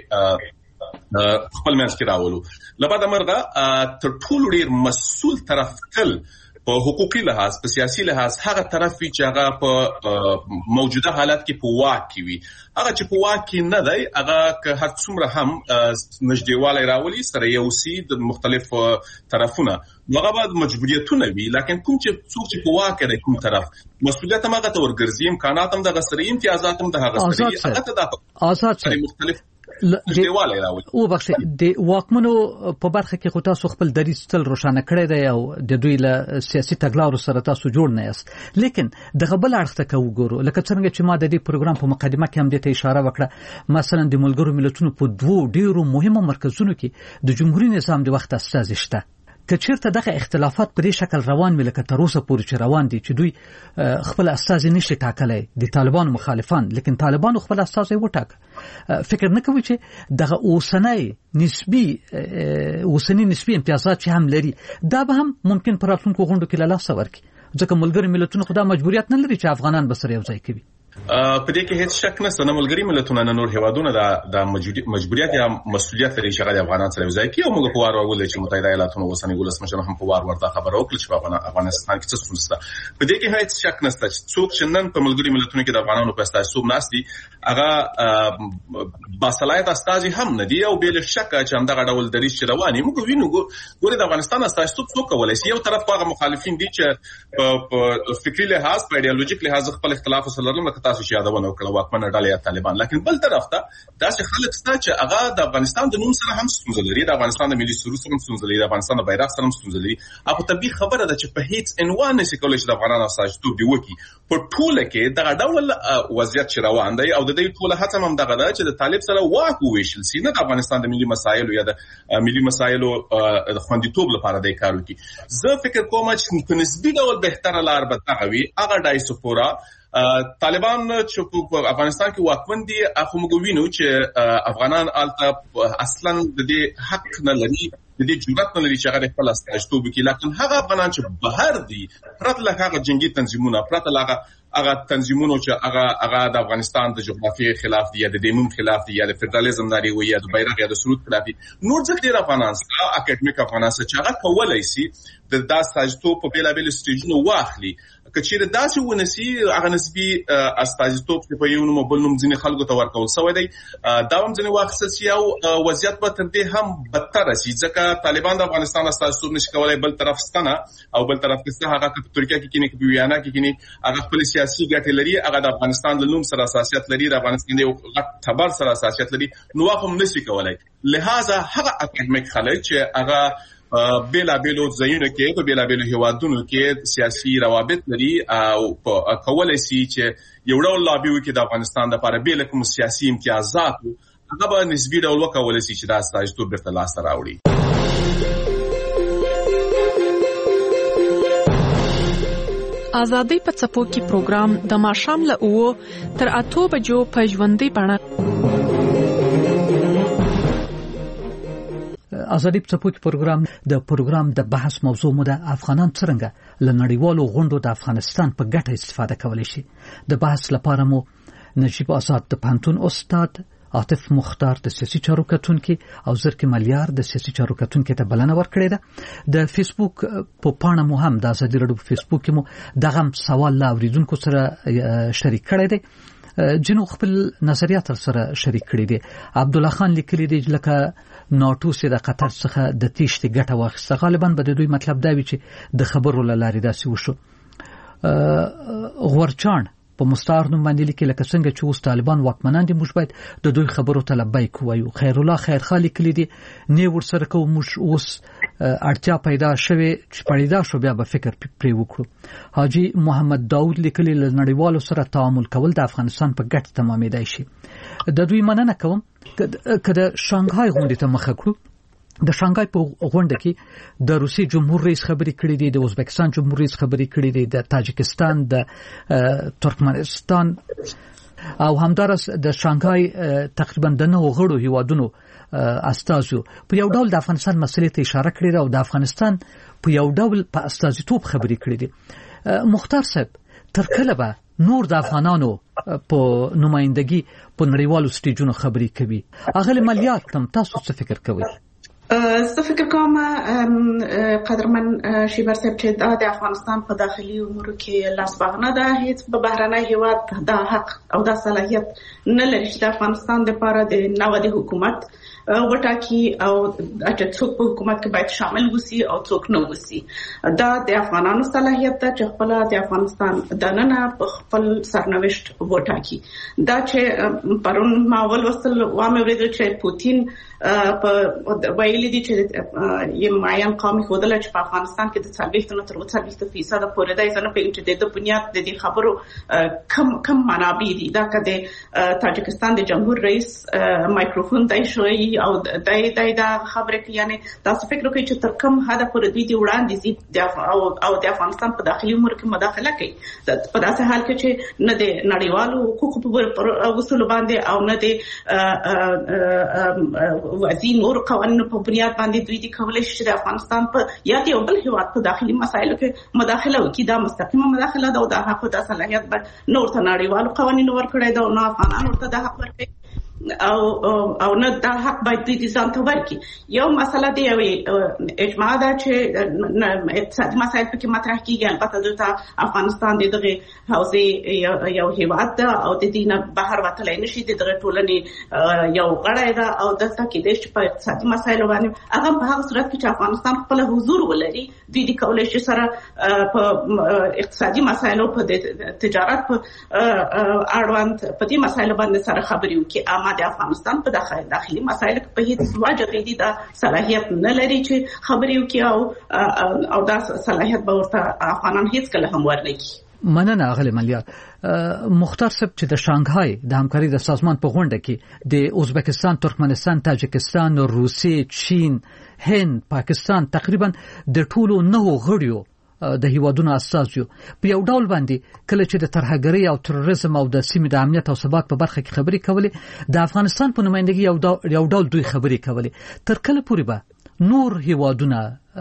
نږدېوالی خپل منځ کې راولو لپاره مرغه تر ټولو ډیر مسؤل طرف تل په حقوقي لحاظ په سیاسي لحاظ هغه طرف چې هغه په موجوده حالت کې په واک وي هغه چې په واک نه دی هغه که هر څومره هم نږدېوالی راولي سره یو سي د مختلف طرفونه هغه باید مجبوریتونه وي لکه کوم چې څوک چې په واک دی کوم طرف مسؤلیت هم هغه ته ورګرځي امکانات هم د غسري امتیازات هم د هغه سري هغه ته د آزاد مختلف او بخښه د واکمنو په برخه کې خو تاسو خپل دریځ تل روښانه کړی دی او د دوی له سیاسي تګلارو سره تاسو جوړ نه یاست لیکن دغه بل اړخ ته وګورو لکه څنګه چې ما د دې پروګرام په مقدمه کې هم د ته اشاره وکړه مثلا د ملګرو ملتونو په دوو ډیرو مهمو مرکزونو کې د جمهوریت نظام د وخت استازي شته کچیرته دغه اختلافات په دې شکل روان ملک تر اوسه پورې چې روان دي چې دوی خپل استازي نشي ټاکلای د طالبانو مخالفان لیکن طالبانو خپل استازي وټاک فکر نه کوي چې دغه اوسنی نسبی امتیازات چې هم لري دا به هم ممکن پر راتلونکو غونډو کې له لاسه ورکړي ځکه ملګری ملتونو خدا مجبوریت نه لري چې افغانان به سره یو ځای کوي په دې کې هیڅ شک نشته چې ملګری ملتونه نور هیوادونه د مجبوریت یا مسولیت لري چې افغانان سره وځي کې او موږ په وار ورول چې متحده ایالاتونو اوسنی ولسمشر هم په وار ورته خبره وکړه چې په افغانستان کې څه ستونزه ده. په دې کې هیڅ شک نشته چې څوک چې نن په ملګری ملتونو کې د افغانانو په استازیتوب ناست دي هغه باصلاحیت استازي هم نه دي او بل شک چې همدغه ډول دریځ چې رواني موږ وینو ګورې د افغانستان استازیتوب څوک کولای شي. یو طرف هغه مخالفین دي چې په فکری لحاظ په ایدئولوژیک لحاظ خپل اختلاف سره لري تاسو چې یادونه وکړه واکمنه ډله یا طالبان، لکن بل طرف ته داسې خلک شته چې هغه د افغانستان د نوم سره هم ستونزه لري، د افغانستان د ملي سرود سره ستونزه لري، د افغانستان د بیرغ سره ستونزه لري. هغه طبيعي خبره ده چې په هیڅ عنوان نشي کولای چې د افغانانو استازیتوب دی وکي په ټوله کې دغه ډول وضعیت چې روان دی او د دې ټوله هڅه هم دغه ده چې د طالب سره واک وویشل سي، نه د افغانستان د ملي مسایلو یا د ملي مسایلو د خوندیتوب لپاره د کار وکي. زه فکر کوم چې په نسبي ډول بهتره لار به دغه وي. هغه دایسپورا طالبان چې په افغانستان کې واکمن دي اخو موږ وینو چې افغانان الته اصلا د دې حق نه لري، د دې جرأت نه لري چې هغه خپل استازیتوب وکړي. لکه هغه افغانان چې بهر دي پرته له هغه جنگي تنظیمونو، پرته له هغه تنظیمونو چې هغه د افغانستان د جغرافیې خلاف دي یا د دیمون خلاف دي یا د فدرالیزم ناری وي یا د بیرغ یا د سرود خلاف دي، نور ځکه ډیر افغانان سره اکیډمیک افغانان سره چې هغه کولای شي د استازیتوب په بیلابل سټیجونو واخلي. کچېر داسې ونسي هغه نسبي استازیتوب په یو نوم بل نوم ځینې خلکو ته ورکول شوی دی، دا هم ځینې واخیستل شي او وضعیت به تر دې هم بدتر شي ځکه طالبان د افغانستان استازیتوب نشي کولای، بل طرف ستنه او بل طرف کې هغه په ترکیه کې کینی په ویانا کې کینی هغه خپل سیاسي ګټې لري، هغه د افغانستان د نوم سره اساسیت لري، د افغانستان د غټ خبر سره اساسیت لري، نو هم نشي کولای. لہذا هغه اکیډمیک خلک چې هغه بیلا بیلو ځایونو کې په بیلا بیلو هیوادونو کې سیاسي روابط لري او کولای شي چې یو ډول لابي وکړي د افغانستان لپاره بیل کوم سیاسي امتیازات هغه به نسبي ډول وکولای شي چې دا استازیتوب بیرته لاسته راوړي. آزادۍ په څپو کې پروګرام د ماښام له 9 تر 8 بجو په ژوندۍ بڼه ازادي په څپو کې پروګرام د بحث موضوع مو د افغانان څنګه ل نړیوالو غونډو د افغانستان په ګټه استفاده کولای شي. د بحث لپاره مو نجیب آزاد د پانتون استاد، عاطف مختار د سیاسي چارو کتونکي او زرکی ملیار د سیاسي چارو کتونکي ته بلنه ورکړې ده. د فیسبوک په پاڼه مو هم د ازادي رادیو په فیسبوک کې مو دغه سوال لا اوریدونکو سره شریک کړی دی، جنو خپل نظریات سره شریک کړی دي. عبد الله خان لیکلی دی لکه ناتو سره د قطر څخه د تیشت ګټه واخیسته، غالبا به د دوی مطلب دا وی چې د خبرو لارې داسې وشو. غورچان په مستعار نوم باندې لیکي لکه څنګه چې اوس طالبان واکمنان دي موږ باید د دوی خبرو ته لبیک وایو. خیر الله خیرخان لیکلی دی نه ورسره کوم موږ اوس اړتیا پیدا شوه چې پیدا شو بیا به فکر پرې وکړو. حاجی محمد داوود لیکلی له نړیوالو سره تعامل کول د افغانستان په ګټه تمامېدای شي. د دوی مننه کوم کله شانګهای غونډې ته مخه کړو. د شانګهای په غونډه کې د روسي جمهور رئیس خبرې کړې دي، د ازبکستان جمهور رئیس خبرې کړې دي، د تاجکستان، د ترکمنستان او همدارس د شانګهای تقریبا د 9 غړو هیوادونو استازو په یو ډول د افغانستان مسلې ته اشاره کړې ده او د افغانستان په یو ډول په استازیتوب خبرې کړې دي. مختار صاحب تر کله به نور د افغانانو په نمائندګي په نړیوالو سټیجونو خبرې کوي؟ اغلی مالیات تم تاسو څه فکر کوئ؟ زه فکر کوم قدرمن شیبر صاحب چې د افغانستان په داخلي امور کې لاس بغنه ده، هیڅ په بهرنی هیواد دا حق او دا صلاحیت نه لري چې د افغانستان لپاره د نوادي حکومت وټاکي او چې څوک په حکومت کې باید شامل وسی او څوک نه وسی. دا د افغانانو صلاحیت ده چې خپل د افغانستان دننه په خپل سرنوشت وټاکي. دا چې پرون ماول وصل وامه ورته چې پوتین په ویلي دي چې یم معین قومي خودل چې په افغانستان کې د 40 تر 40% پورې د ځنه په چې د بنیاد د دې خبرو کم منابع دي. دا کده تاجکستان د جمهور رئیس مایکروفون دای شوی او دای دا خبره کې یعنی تاسو فکر وکړئ چې تر کوم هدا پورې دوی دی وړاندې دي او د افغانستان په داخلي امور کې مداخله کوي. په داسې حال کې چې نه د نړیوالو حقوقو په اصول باندې او نه د وزیر نور قوانینو په بنیاد باندې دوی د کولای شي د افغانستان په یا د یو بل هیواد په داخلي مسایلو کې مداخله وکړي. دا مستقیمه مداخله ده او د حق د صلاحیت به نور ته نړیوالو قوانینو ورکړی ده او نه افغانانو ورته د حق ورکړي او نه دا حق باید دوی ځان ته ورکړي. یو مسله دی یو اجماع ده چې اقتصادي مسایل پکې مطرح کیږي. البته دلته افغانستان دغه حوزې یو هیواد ده او د دې نه بهر وتلی نشي، دغه ټولنې یو غړی ده او دلته کېدای شي په اقتصادي مسایلو باندې هغه په هغه صورت کې چې افغانستان خپل حضور ولري دوی د کولی شي سره په اقتصادي مسایلو په تجارت په اړوند په دې مسایلو باندې سره خبرې وکړي. اما د افغانستان په داخلي مسایلو کې په هیڅ وجه باندې دا صلاحیت نه لري چې خبرې وکړي او دا صلاحیت به ورته افغانان هیڅ کله هم ورنکړي. مننه اغلی ملیار. مختار صاحب چې د شانګهای د همکاري د سازمان په غونډه کې د ازبکستان، ترکمنستان، تاجکستان، روسیې، چین، هند، پاکستان تقریبا د ټولو 9 غړیو د هیوادونو اساس یو په یو ډول باندې کله چې د ترهګرۍ او تروریزم او د سیمې د امنیت او ثبات په برخه کې خبرې کولې، د افغانستان په نمائندګۍ یو ډول دوی خبرې کولې. تر کله پورې به نور هیوادونه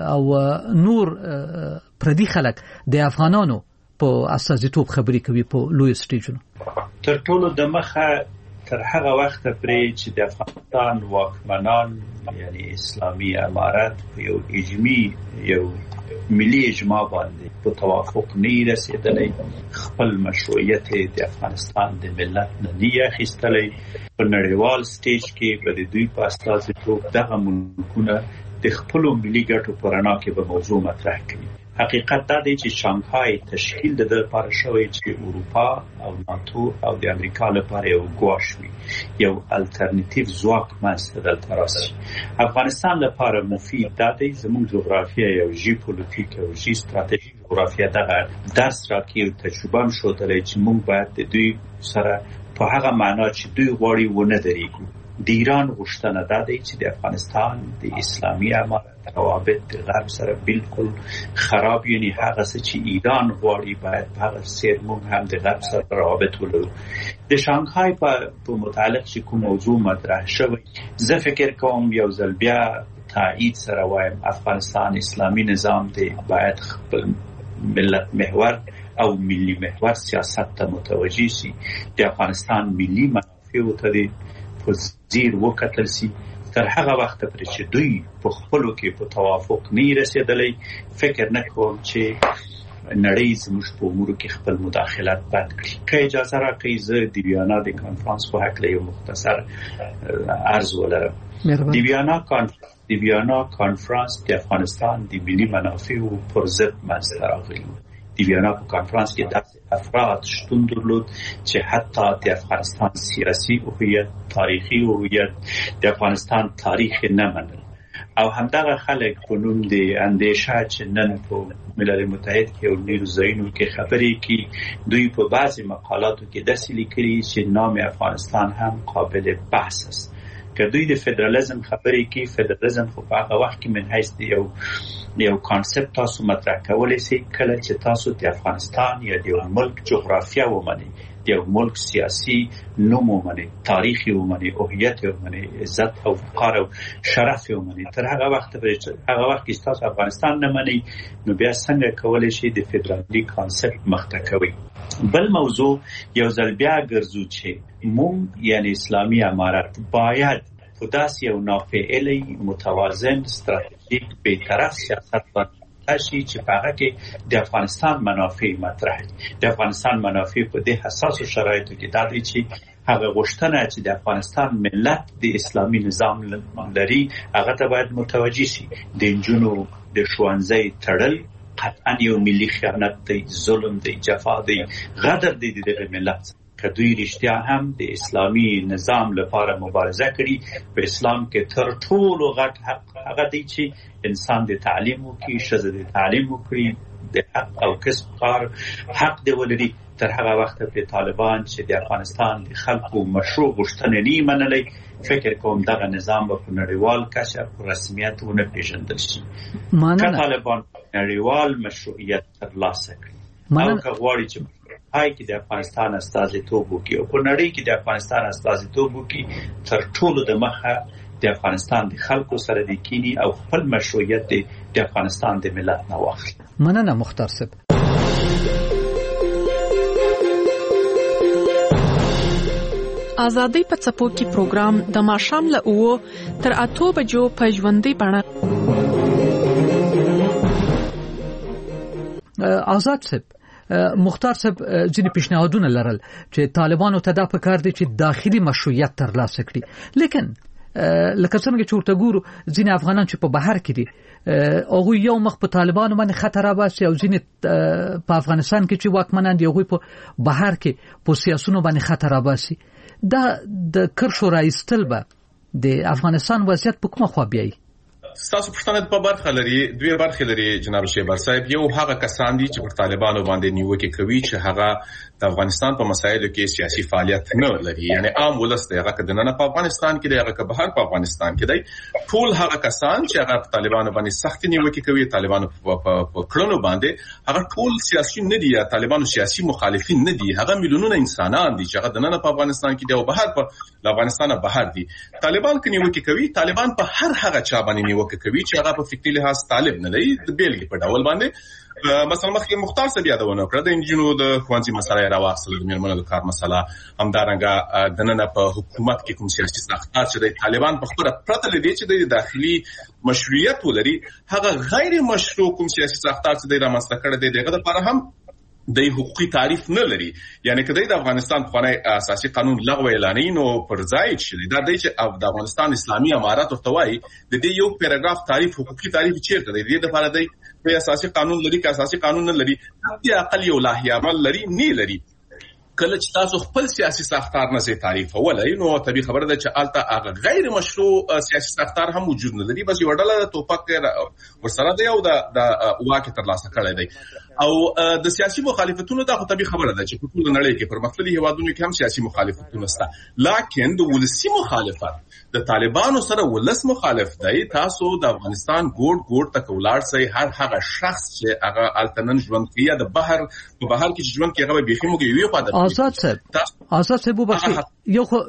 او نور پردي خلک د افغانانو په اساسیتوب خبرې کوي په لوی سټیجونو؟ تر ټولو د مخه تر هغه وخت پرې چې د افغانستان واکمنان یعنی اسلامي امارت یو یو ملي اجماع باندې په توافق نه رسیدلی، خپل مشروعیت د افغانستان د ملت نه اخیستلی، په نړیوال سټیج کې به د دوی په استازیتوب دغه ملکونه د خپلو ملي ګټو په رڼا کې به موضوع مطرح کړي. حقیقت دا دی چې شانګهای تشکیل د لپاره شوی چې اروپا او ناتو او د امریکا لپاره یو ګواښ وي، یو الټرنیټیو ځواک منځته دلته راسي. افغانستان لپاره مفید دا دی زموږ جغرافیه یو ژیوپولیټیک او ژی ستراتیژیک جغرافیه دغه درس راکړي او تجربه هم ښودلی چې موږ باید د دوی سره په هغه معنا چې دوی غواړي ونه درېږو. د ایران غوښتنه دا دی چې د افغانستان د اسلامي امارت روابط د غرب سره بالکل خراب، یعنی هغه څه چې ایران غواړي باید په هغه څیر موږ هم د غرب سره روابط ولرو. د شانګهای په متعلق چې کوم موضوع مطرح شوی، زه فکر کوم یو ځل بیا تایید سره وایم افغانستان اسلامي نظام دی باید خپل ملت محور او ملي محور سیاست ته متوجه شي. د افغانستان ملي منافعو ته دی په ځیر وکتل سي. تر هغه وخت پرې چې دوی په خپلو کې په توافق نه رسیدلی، فکر نه کوم چې نړۍ زموږ په امورو کې خپل مداخلت بند کړي. که اجازه راکړئ زه د ویانا د کانفرانس په هکله یو مختصر عرض ولرم. د ویانا کانفرانس د افغانستان د ملي منافعو پر ضد منځته راغلی. د ویانا په کانفرانس کې داسې افراد شتون درلود چې حتی د افغانستان سیاسي هویت، تاریخي هویت، د افغانستان تاریخ نه منل او همدغه خلک په نوم د اندیشه چې نن په ملل متحد کې او نورو ځایونو کې خبرې کوي، دوی په بعضې مقالاتو کې داسې لیکلي چې نام افغانستان هم قابل بحث است. که دوی د فدرالیزم خبرې کوي، فدرالیزم خو په هغه وخت کې من حیث د یو کانسپټ تاسو مطرح کولی شئ کله چې تاسو د افغانستان یا د یو ملک جغرافیه ومنئ، د یو ملک سیاسي نوم ومنئ، تاریخ ومنئ، هویت ومنئ، عزت او وقار او شرف ومنئ. تر هغه وخت کې تاسو افغانستان نه منئ، نو بیا څنګه کولی شئ د فدرالي کانسپټ مخته کوئ؟ بل موضوع یو ځل بیا ګرځو چې موږ یعنی اسلامي امارت باید په داسې یو نافعلی، متوازن، ستراتیژیک، بیطرف سیاست باندې شي چې په هغه کې د افغانستان منافع مطرح دي. د افغانستان منافع په دې حساسو شرایطو کې دا دی چې هغه غوښتنه چې د افغانستان ملت د اسلامي نظام لري هغه ته باید متوجه شي. د نجونو د ښوونځي تړل قطعا یو ملي خیانت دی، ظلم دی، جفا دی، غدر دی دغه ملت. که دوی رښتیا هم د اسلامي نظام لپاره مبارزه کړي، په اسلام کې تر ټولو غټ حق هغه دی چې انسان د تعلیم وکړي، ښځه د تعلیم وکړي، د حق او کسب کار حق دی ولري. تر هغه وخت پرې طالبان چې د افغانستان د خلکو مشروع غوښتنې نه منلې، فکر کوم دغه نظام به په نړیوال کچه په رسمیت ونه پیژندل شي. که طالبان نړیوال مشروعیت ترلاسه کړي او که غواړي چې کې د افغانستان استازیتوب وکړي او په نړۍ کې د افغانستان استازیتوب وکړي، تر ټولو د مخه د افغانستان د خلکو سره د کینی او خپل مشروعیت د افغانستان د ملت نه واخلي. مننه مختار صاحب. ازادي په څپو کې پروګرام د ماښام له 9 تر 8 بجو په ژوندۍ بڼه. آزاد صاحب، مختار صاحب ځینې پیشنهادونه لرل چې طالبانو ته دا پکار دي چې داخلي مشروعیت ترلاسه کړي، لیکن لکه څنګه چې ورته ګورو ځینې افغانان چې په بهر کې دي هغوی یو مخ په طالبانو باندې خطر راباسي او ځینې په افغانستان کې چې واکمنان دي هغوی په بهر کې په سیاسونو باندې خطر راباسي. دا د کرښو راایستل به د افغانستان وضعیت په کومه خوا بیایي؟ تاسو پښتنه په برخه لري، دوی برخه لري جناب شیبر صاحب. یو هغه کسان دي چې پر طالبانو باندې نیوکه کوي چې هغه د افغانستان په مسایلو کې سیاسي فعالیت نه لري، یعنی عام ولس دی، هغه کدنه په افغانستان کې دی، هغه که بهر په افغانستان کې دی. ټول هغه کسان چې هغه طالبانو باندې سخت نیوکه کوي، طالبانو په کړنو باندې، هغه ټول سیاسي نه دي، طالبانو سیاسي مخالفین نه دي، هغه میلیونونه انسانان دي چې هغه دنه په افغانستان کې دی او بهر په افغانستان بهر دي. طالبان کې نیوکه کوي، طالبان په هر هغه چا باندې نیوکه کوي چې هغه په فکري لحاظ طالب نه دی. د بیلګې په ډول باندې مثلا مخکې مختار صاحب یادونه کړه د انجینو د خوانځي مسله راوښتل، د میرمنو د کار مسله، همدارنګه د نن په حکومت کې کوم سیاسي ساختار چې د طالبان په خبره پرته لدی چې د داخلي مشروعیت ولري، هغه غیر مشروع کوم سیاسي ساختار چې د رامنځته کړی دی دغه لپاره هم د حقوقي تعریف نه لري. یعنی کله د افغانستان خوانی اساسي قانون لغوه اعلانین او پر ځای شي دا دی چې د افغانستان اسلامي امارات او توای د دې یو پیراګراف تعریف حقوقي تعریف چیرته دی؟ د لپاره دی په اساسي قانون لري که اساسي قانون نه لري، د اقل یو لاهي عمل لري نه لري. کله چې تاسو خپل سیاسي ساختار نه زی تعریف ولای نو طبي خبره ده چې الته هغه غیر مشروع سیاسي ساختار هم وجود نه لري، بس یو ډله توپک ورسره دی او د واکه ترلاسه کړی دی. او د سیاسي مخالفتونو دا خو طبي خبره ده چې په ټول نړۍ کې پرمختللي هیوادونو کې هم سیاسي مخالفتونه شته، لکه د ولسی مخالفت د طالبانو سره ولس مخالف دی. تاسو د افغانستان ګوډ تک ولاړ سي، هر هغه شخص چې هغه التنن ژوند کوي د بهر په بهر کې ژوند کوي هغه به خمو کې یو پاده. آزاد صاحب وبخښئ، یو خو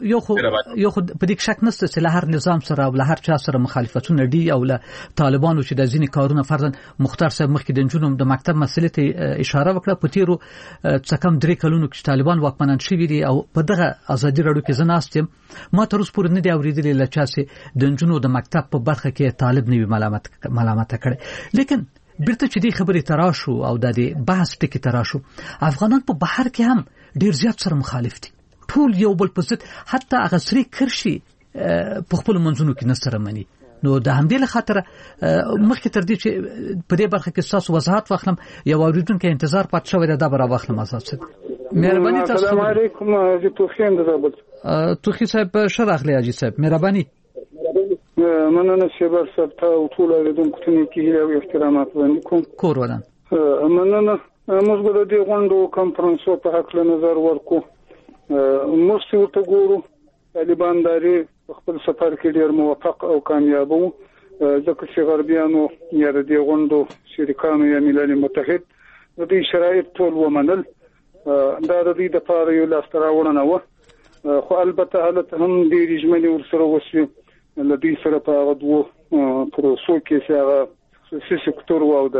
په دې شک نشته چې له هر نظام سره او له هر چا سره مخالفتونه دي او له طالبانو چې د ځینې کارونه فرضاً مختار صاحب مخکې د جنونو د مکتب مسلې ته اشاره وکړه، په تیرو څکم 3 کلونو کې طالبان واکمنان شوي دي او په دغه ازادي راډیو کې زناستم ما تر اوسه پورې نه دی اوریدلې لچا چې د جنونو د مکتب په برخه کې طالب نه ملامت کړي. لیکن بیرته چې دې خبرې تراشو او د بحث ټکی تراشو، افغانان په بهر کې هم ډیر زیات سره مخالف دي، ټول یو بل په ضد، حتی هغه سری کرشي په خپل منځونو کې نه سره مني. نو د همدې له خاطر مخکې تر دې چې په دې برخه کې تاسو وضاحت واخلم یو اوریدونکو انتظار پات شوی دا برابر واخلم. آزاد صاحب مهرباني تاسو. السلام علیکم حاجی توخی اندرابل. توخی صاحب شراغلی حاجی صاحب مهرباني. مننه شیبر صاحب ته او ټول اوریدونکو ته نیکی او احترامات باندې کوم. کور ودان. مننه. موږ به د دې غونډو کانفرنسو په حق له نظر ورکو. موږ ورته ګورو طالبان داري خپل سفر کې ډیر موفق او کامیاب وو، ځکه چې غربیانو یا د دې غونډو شریکانو یا ملل متحد د دې شرایط ټول ومنل. دا د دې لپاره یو لاسته راوړنه وه، خو البته حالت هم ډېرې ژمنې ورسره وشوې. له دوی سره په هغه دوو پروسو کې چې هغه خصوصي سکتور و او د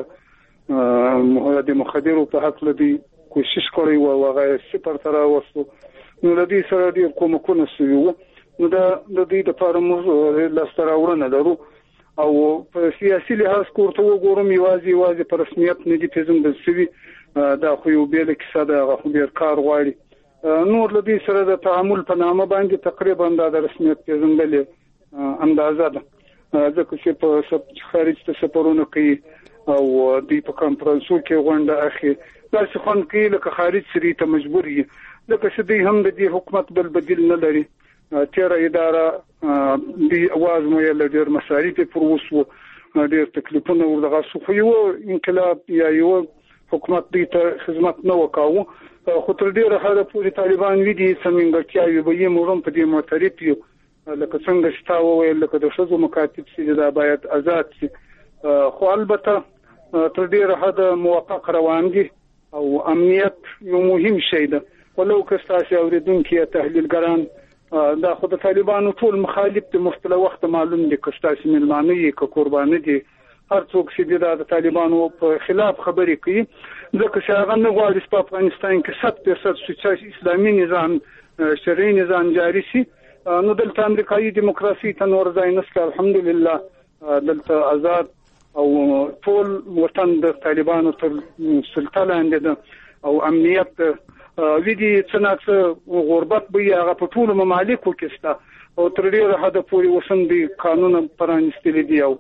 مخدرو په حق له دوی کوشش کړی و او هغه صفر ته راوستو. نو له دوی سره ډېر کومکونه شوي وو. نو دا د دې لپاره موږ لاسته راوړنه لرو او په سیاسي لحاظ ورته وګورم یوازې په رسمیت نه دي پیژندل شوي. دا خو یو بیل کیسه ده، هغه خو ډېر کار غواړي. نور له دې سره د تعامل په نامه باندې تقریبا دا د رسمیت پیژندل اندازه ده، ځکه چې په خارج ته سفرونه کوي او دوی په کانفرنسو کې غونډه اخی داسې خوند کوي لکه خارج سری ته مجبور وي، ځکه چې دوی هم د دې حکومت بل بدیل نه لري. تیره اداره دی اواز مو یې ډېر مصارف پر وسو، ډېر تکلیفونه ورغه سو، خو یو انقلاب یا یو حکومت دې ته خدمت نه وکاو. خو تر ډېره حده پورې طالبان وی دي څنګهتیاوي به یې مورم په دې معترف یو، لکه څنګه چې تا وویل لکه د ښځو مکاتب چې دا باید آزاد شي. خو البته تر ډېره حده موافق روان دي او امنیت یو مهم شی ده. ولو که ستاسو اوریدونکو تحلیلګران دا خو د طالبانو ټول مخالف دي، مختلف وخت معلوم دي که ستاسو ملمانه یې که قرباني دي، هر څوک چې د طالبانو په خلاف خبرې کوي، ځکه چې هغه نه غواړي په افغانستان کې 100% چې اسلامي نظام شرعي نظام جاري شي. نو دلته امریکایي دیموکراسي ته نور ځای نشته، الحمدلله دلته آزاد او ټول وطن د طالبانو تر سلطه لاندې ده او امنیت ویدي څنګه غربت به هغه په ټول ممالکو کې شته او تر ډیره حد پورې وسندي قانون پرانستلي دي او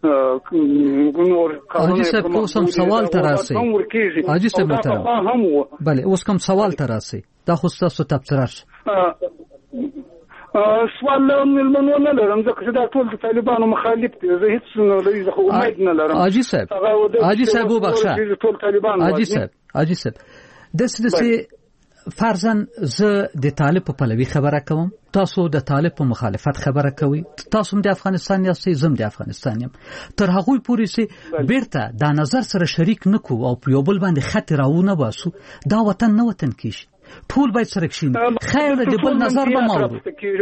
حاجی صاحب کوم سوال تراسي حاجی صاحب محترم بله اوس کوم سوال تراسي دا خو تاسو تبصره سوال ملمنو نه لرم ځکه چې دا ټول طالبانو مخالف دي، زه هیڅ نه خو امید نه لرم. حاجی صاحب وبخښه ټول طالبان حاجی صاحب دسه فرضاً زه د طالب په پلوي خبره کوم، تاسو د طالب په مخالفت خبره کوي، تاسو د افغانستان یاستئ، زم د افغانستان یم، تر هغه پورې چې بیرته دا نظر سره شریک نکو او په یو بل باندې خط راونه باسو، دا وطن نه وطن کیږي، ټول باید سره کښیني، خیر د بل نظر به مورو.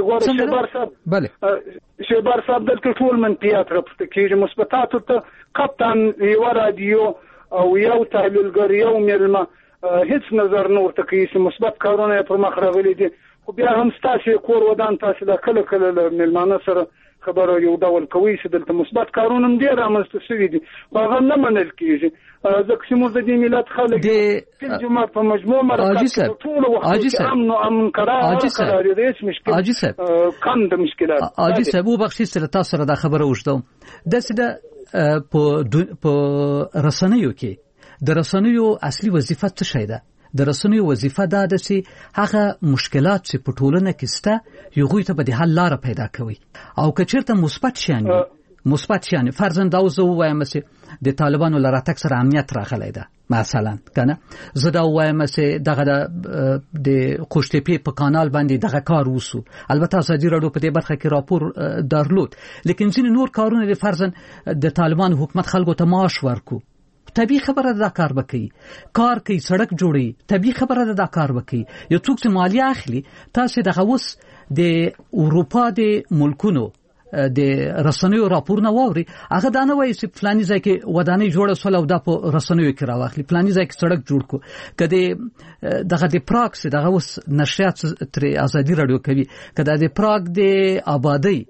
بله شهبار صاحب دلته ټول منفیات راپورته کیږي، مثبتات ته قطعا یو رادیو او یو تحلیلګر یو ملما هیڅ نظر نه ورته کوي چې مثبت کارونه پر مخ راغلي دي، خو بیا هم ستاسو کور ودان تاسو د کله کله ملمانه سره خبره یو ډول کوي چې دلته مثبت کارونه هم ډیر رامنځته شوي دي، هغه نه منل کیږي ځکه چې موږ د دې ملت خلک د جمعه په مجموع مرکز ټول وخت امن قرار دې هیڅ مشکل کم د مشکلات. حاجی صاحب وبخښئ چې تاسو سره دا خبره وشدم د په رسنیو کې د رسنیو اصلي وظیفه څه شي ده؟ د رسنیو وظیفه دا ده چې هغه مشکلات چې په ټولنه کې شته یو غوي ته به د حل لار پیدا کوي او که چیرته مثبت شي فرضاً دا وزو وایم چې د طالبانو لراتک سره امنیت راغلی ده مثلا کنه، زه دا وایم چې دغه د قوشتپی په کانال باندې دغه کار وسو، البته ازادي راډیو په دې برخه کې راپور درلود، لیکن ځینې نور کارونه د فرضاً د طالبان حکومت خلکو ته معاش ورکو، طبيعي خبره ده کار وکي، کار کوي، سړک جوړي، طبيعي خبره ده کار وکي، یو څوک چې مالیه اخلي، تاسو دغه وس د اروپا د ملکونو د رسنیو راپورونه ووري، هغه دا نه وایي چې فلاني ځای کې ودانۍ جوړه سول او دا په رسنیو کې راوخلي، فلاني ځای کې سړک جوړ کو، کله دغه د پراکس دغه وس نشریات تر ازادي راډیو کوي، کله د پراګ د آبادی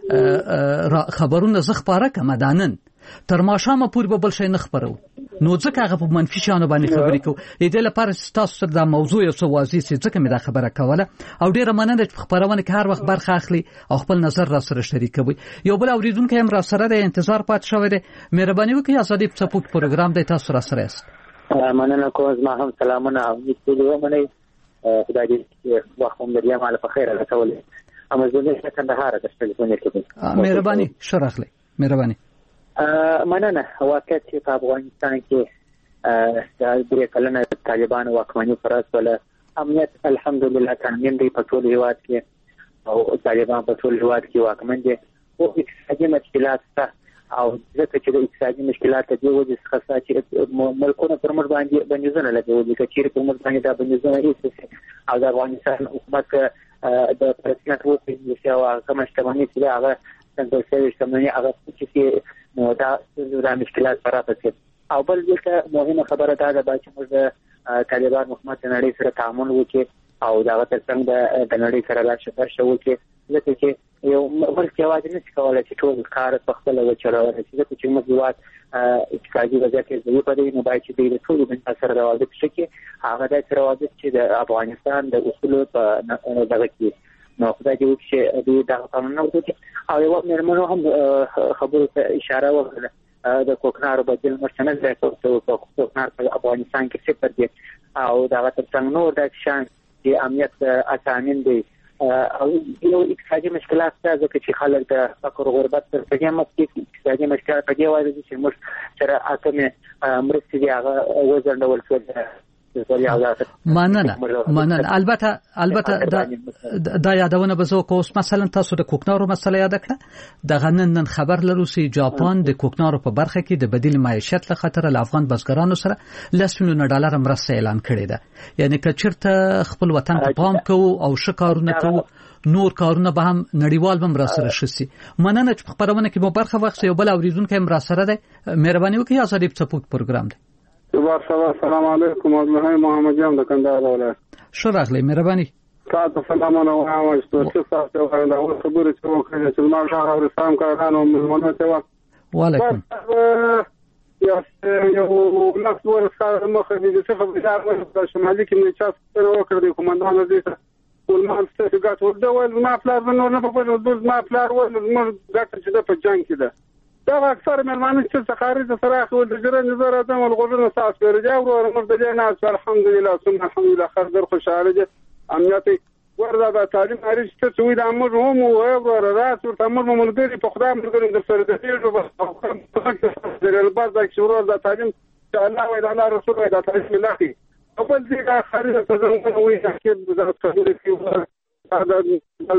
خبرونه زخپاره کما دانن تر ماښامه پورې به بل شي نه خبرو، نو ځکه هغه په منفي شانو باندې خبرې کوي. دې لپاره تاسو سره دا موضوع یو څه واضح سي ځکه مې دا خبره کوله او ډیره مننه چې خبرونه کې هر وخت برخه اخلي او خپل نظر را سره شریکوي. یو بل اوریدونکو هم را سره د انتظار پات شوی دی، مهرباني وکړئ ازادي په سپورت پروګرام دی، تاسو را سره یاست. مننه کوم، ما هم سلامونه او دې مننه خدای دې وخت مو لري مال په خیر الله تعالی. اما زه د کندهار د ټلیفون کې مهرباني شرخلي مهرباني مننه. واقعیت چې په افغانستان کې د درې کلنه طالبان واکمني پر اساس امنیت الحمدلله تامین دی په ټول هیواد کې او طالبان په ټول هیواد کې واکمن دي او اقتصادي مشکلات شته او ځکه چې د اقتصادي مشکلات د وجې څخه چې ملکونه پر موږ باندې بندیزونه لګولي، چې پر موږ باندې دا بندیزونه ایستي او د افغانستان حکومت د پرسنټ وو چې هغه کوم شتمنۍ چې هغه څنګه چې شتمنۍ هغه چې نو دا د مشکلات پراته او بل ځکه مهمه خبره دا ده چې موږ د طالبان حکومت نړۍ سره تعامل وکړي او دا ترڅنګ د نړۍ سره راشه وکړي، ځکه چې یو ملک یوازې نشي کولای چې ټول کار په خپل وچړوي، ځکه چې موږ یوازې اقتصادي وضعیت یې په دې نه باید چې د ټول بنسټ سره روابط شي، هغه د روابط چې د افغانستان د اصول په دغه کې نو خدای دې وکړي د قانون نو او یو مېرمنو هم خبرو ته اشاره وکړه د کوکنارو بدیل مرشنه ده چې کوکنار په افغانستان کې صفر دي او دا ترڅنګ نور د شان چې امنیت اسامین دي او یو اقتصادي مشکلات ځکه چې خلک د فقر او غربت تر څنګ مخکې اقتصادي مشکلات په دی وایي چې موږ سره اتمه مرستې هغه وزندول شو مننه البته دا یادونه بزو کوس مثلا تاسو د کوکنارو مسله یاد کړه د غنن خبر لرو چې جاپان د کوکنارو په برخه کې د بدیل معیشت له خاطر له افغان بزګرانو سره $100 مرسته اعلان کړی ده. یعنی که چیرته خپل وطن ته پام کوو او شکارونه کوو نور کارونه به هم نړیوال به مرسته شي. مننه چې خبرونه کې مو برخه وخت یو بل اوریدونکو مرسته ده. مهرباني وکړئ ازادي پڅپوک پروګرام ده. السلام علیکم الله محمد جان د کندهار ولایت. شو راغلی مهرباني. تاسو سلامونه وایم چې تاسو ته د خبرې چې وکړئ چې ما ښه او سلام کارانو ملمنو ته وعلیکم یو لاس ورسره مخه دې څه خبره ده شمالي کې چې تاسو وکړئ کومندان دې ولما ستګات ورډول ما پلار نور نه په ورډول ما پلار ور ګټه چې په جنگ کې ده دا اکثر ملمانه چې خارج سره خو د جره نظر اعظم الغرور اساس ورجا او مرتجع ناس الحمدلله ثم الحمدلله خير در خوشاله امنیتي وردا د تعلیم هرڅ څه سوي د امر هم او ورات ورته امر ملګری په خدای ملګری د سره د تیرو په الباز د شروع د تعلیم چې الله او الله رسول د تعلیم ملاتي او بل دې د خارج څخه وي چې د خبرې کې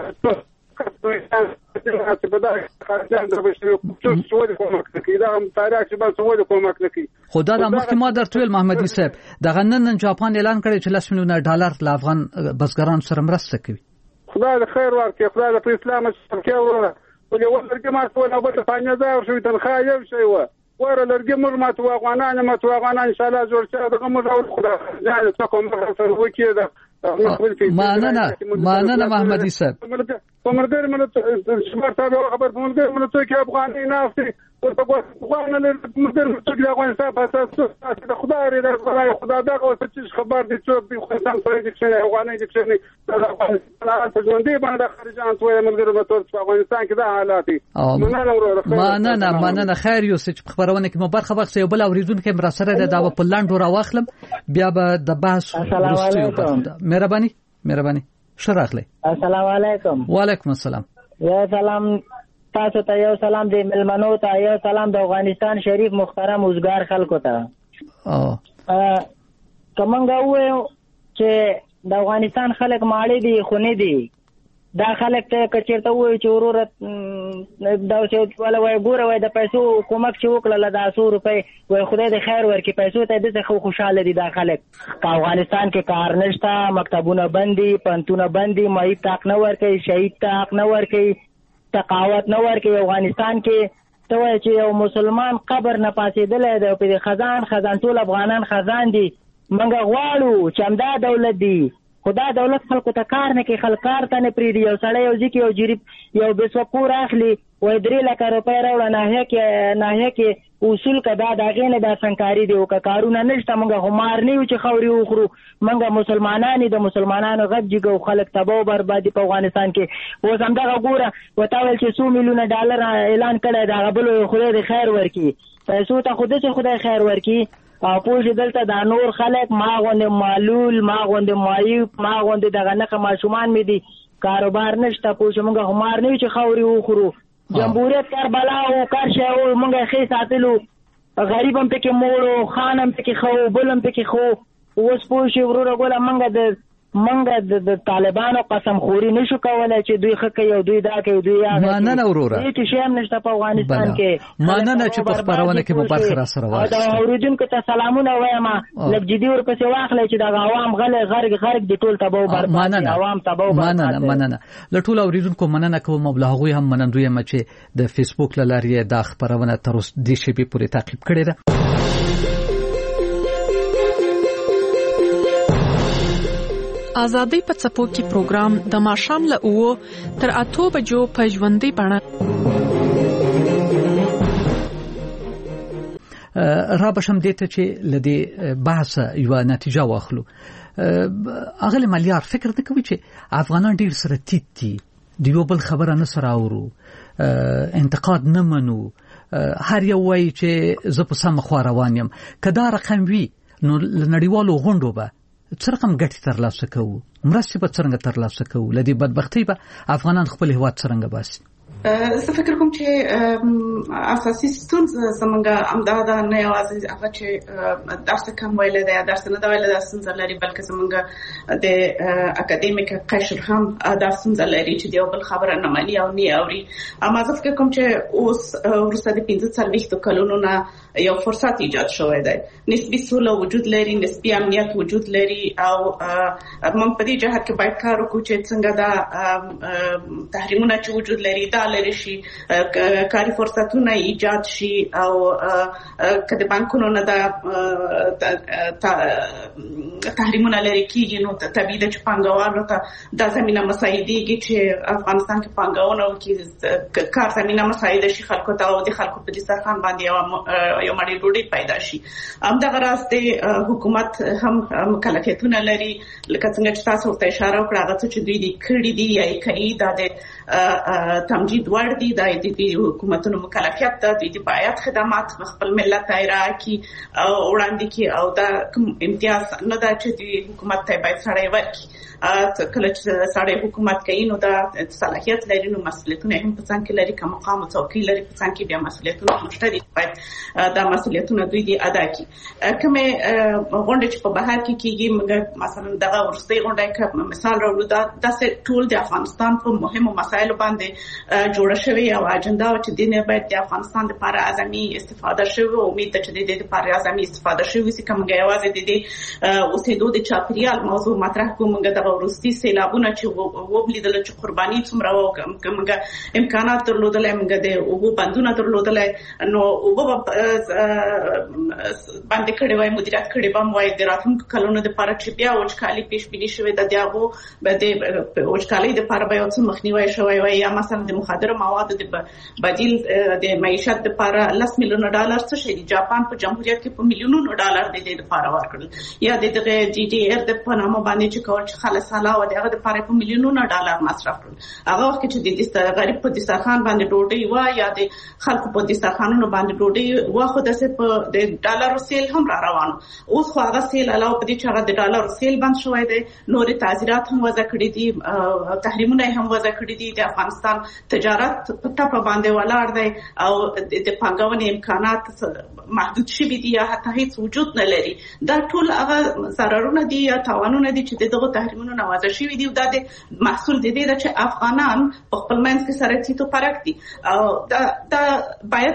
خدا د مخکې ما درته ویل محمدي صاحب د غنن جاپان اعلان کړی چې $100 ل افغان بزګرانو سره مرسته کوي. خدای د خیر ورکړي خدای د اسلام شرکه ورونه ولې ورګه ما ټول او په 5000 شوي تنخواه یو شی و ور لرګي مر ما تو افغانان ان شاء الله جوړ شي دغه مر او خدای جان څه کوم سره وکړي دا مننه محمدي صاحب کومردر منو شمار تاسو خبر کومردر منو چې افغاني نافتي او په افغان له کومردر چې افغانستان په اساس د خدای رضا خدای دغه څه خبر دي چې په افغانستان سره چې افغاني دي چې د افغانستان په ژوندې باندې خارجان توې ملګرو په تور په افغانستان کې د حالاتي مننه خیر یو څه خبرونه کې مو برخه وخت یو بل اوریدونکو مرسته ده دا په لاندو راوخلم بیا به د بحث وروستیو مهرباني شراخله. السلام علیکم. وعلیکم السلام. یا سلام تاسو ته یو سلام دی ملمنو ته یو سلام د افغانستان شریف محترم اوسګار خلکو ته. کومنګ وایو چې د افغانستان خلک ماړي دي خو نه دي دا خلک ته کچیرته وایي چې ورورت دا چې ولا وای ګوره وای د پیسو کومک چې وکړه د 100 روپۍ وای خدای دې خیر ورکړي پیسو ته دې خو خوشاله دي دا خلک په افغانستان کې کار نشته مکتبونه بندي پنتونه بندي مې تاک نه ورکړي شهید تاک نه ورکړي تقاوت نه ورکړي افغانستان کې ته وای چې یو مسلمان قبر نه پاسېدل دی په خزان ټول افغانان خزان دي منګه غواړو چې همدا دولت دی خدا دولت خلکو ته کار نه کوي خلک کار ته نه پریږدي یو سړی یو ځکه یو جریب یو بسوپور اخلي وای 3 لک روپۍ راوړه ناهیه کې اصول کدا داغه نه د سنکاري دی او کارونه نشته مونږه همار نه یو چې خوري وخرو مونږه مسلمانانی د مسلمانانو غږ جګو خلک تباہ بربادي په افغانستان کې اوس هم دا ګوره وتاول چې $100 مليون اعلان کړی دا غبل خدای دې خیر ورکړي پیسو ته خدای خیر ورکړي او پوه دلته دا نور خلک ما غوندې معلول ما غوندې معیوب ما غوندې دغه نخه ماشومان مې دي کاروبار نشته پوه مونږه همار نه چې خوري وخورو جمهوریت کربلا او کرشه او مونږه خې ساتلو غریب هم پکې موړو خان هم پکې خو بل هم پکې خو اوس پوه شي وروره ګوله منګه د طالبانو قسم خوري نشو کولای چې دوی خکه یو دوی دا کوي دوی هغه مننه وروره هیڅ شی هم نشته په افغانستان کې مننه چې په خبرونه کې مو برخه را سره وایي دا اوریدونکو ته سلامونه وایم لږ جدي ورپسې واخلئ چې دا عوام غرق د ټول تباہ برباد عوام تباہ برباد مننه له ټول اوریدونکو مننه کوم مبلغوي هم منندوی چې د فیسبوک لارې د خبرونه تر اوسه د شی په پوره تعقیب کړی ده. آزادۍ په څپو کې پروګرام د ماښام له 9 تر 8 بجو په ژوندۍ بڼه را بشم دته چې لدی بحث یو نتیجه واخلو. اغلی مليار فکر ته کوي چې افغانان ډیر سره تیتی دی یو بل خبره نه سره اورو انتقاد نه منو هر یو وای چې زه په سم خو روان یم کدا رقم وی نو لنړیوالو غونډو به څرګم ګټي ترلاسه کوو مرستې په څنګه ترلاسه کوو لدی بدبختی به افغانان خپل هیواد څنګه باسي. زه فکر کوم چې اساسي ستونزه زمونږه امداده نه یوازې هغه چې درس کم ویل دی یا درس نه دا ویل دا ستونزه لري بلکې زمونږه د اکاډمیک قشر هم دا ستونزه لري چې یو بل خبره نه مانی او نه اوري. اما زه فکر کوم چې اوس ورسته د 45 کلونو نه یو فرصت ایجاد شوی دی. نسبی سوله وجود لري، نسبی امنیت وجود لري او موږ په دې جهت کې باید کار وکړو چې څنګه دا تحریمونه چې وجود لري دا لري شي، کاري فرصتونه ایجاد شي او کله بانکونو نه دا تحریمونه لري کیږي نو طبیعي ده چې پانګوالو ته دا زمينه مساعدېږي چې افغانستان کې پانګونه وکړي، کار زمينه مساعده شي خلکو ته او د خلکو په دسترخوان باندې یو مړی ډوډۍ پیدا شي. همدغه راز د حکومت هم مکلفیتونه لري لکه څنګه چې تاسو ورته اشاره وکړه هغه چې دوی د کړي دي یا کوي دا د تمجید وړ دي د حکومتونو مکلفیت ده د باید خدمات خپل ملت ته راکړي او وړاندې کړي او دا امتیاز نه ده چې د حکومت ته باید سړی ورکړي. کله چې سړی حکومت کوي نو دا صلاحیت لري نو مسؤلیتونه هم په ځان کې لري، که مقام او څوکۍ لري په ځان کې بیا مسؤلیتونه مشترک باید دا مسؤلیتونه دوی دي ادا کړي. کومه غونډه چې په بهر کې کیږي موږ مثلا دغه ورستي غونډه کې مثال راوړو دا د ټول د افغانستان په مهمو مسایلو باندې جوړه شوی او اجنډا او چې دینه باید د افغانستان لپاره اعظمي استفاده شوی. امید ته چې د دې لپاره اعظمي استفاده شوی چې کومه یوازې د دې اوسېدو د چاپیریال موضوع مطرح کوم موږ ورستي سیلابونه چې وبلیدل چې قرباني څومره و کومه امکانات درلودل موږ د اوبو بندونه درلودل نو اوبو باندې کړي وای مدیریت کړي بم وای د راتلونکو کلونو د لپاره چې بیا وچکالي پیش بینی شوی د دیغو د وچکالي د لپاره به څه مخنیوي شوی وای یا مثلا د مخدر موادو د بدیل د معیشت لپاره $10 میلیون څه شي جاپان په جمهوریت کې په میلیونونو ډالر د دې لپاره ورکړل یا د جی ډي ار د پنامه باندې چې کول چې سالا و دغه د پاره په میلیونونو ډالر مصرف کړل. هغه وخت چې د غریب په دسترخوان باندې ډوډۍ و یا د خلکو په دسترخوانونو باندې ډوډۍ و خو د ډالر سیل هم را روان. اوس خو هغه سیل علاوه په دې چې هغه د ډالر سیل بند شوی دی، نور تعزیرات هم وضع کړی دي، تحریمونه هم وضع کړی دي، د افغانستان تجارت په ټاپه باندې ولاړ دی او د پانګونې امکانات محدود شوي دي یا حتی هیڅ وجود نه لري. دا ټول هغه ضررونه دي یا تاوانونه دي چې دغه تحریمونه نوازه شوی دی. دا د محصول د دې چې افغانان په خپل منځ کې سره تیتو پرک دي او دا باید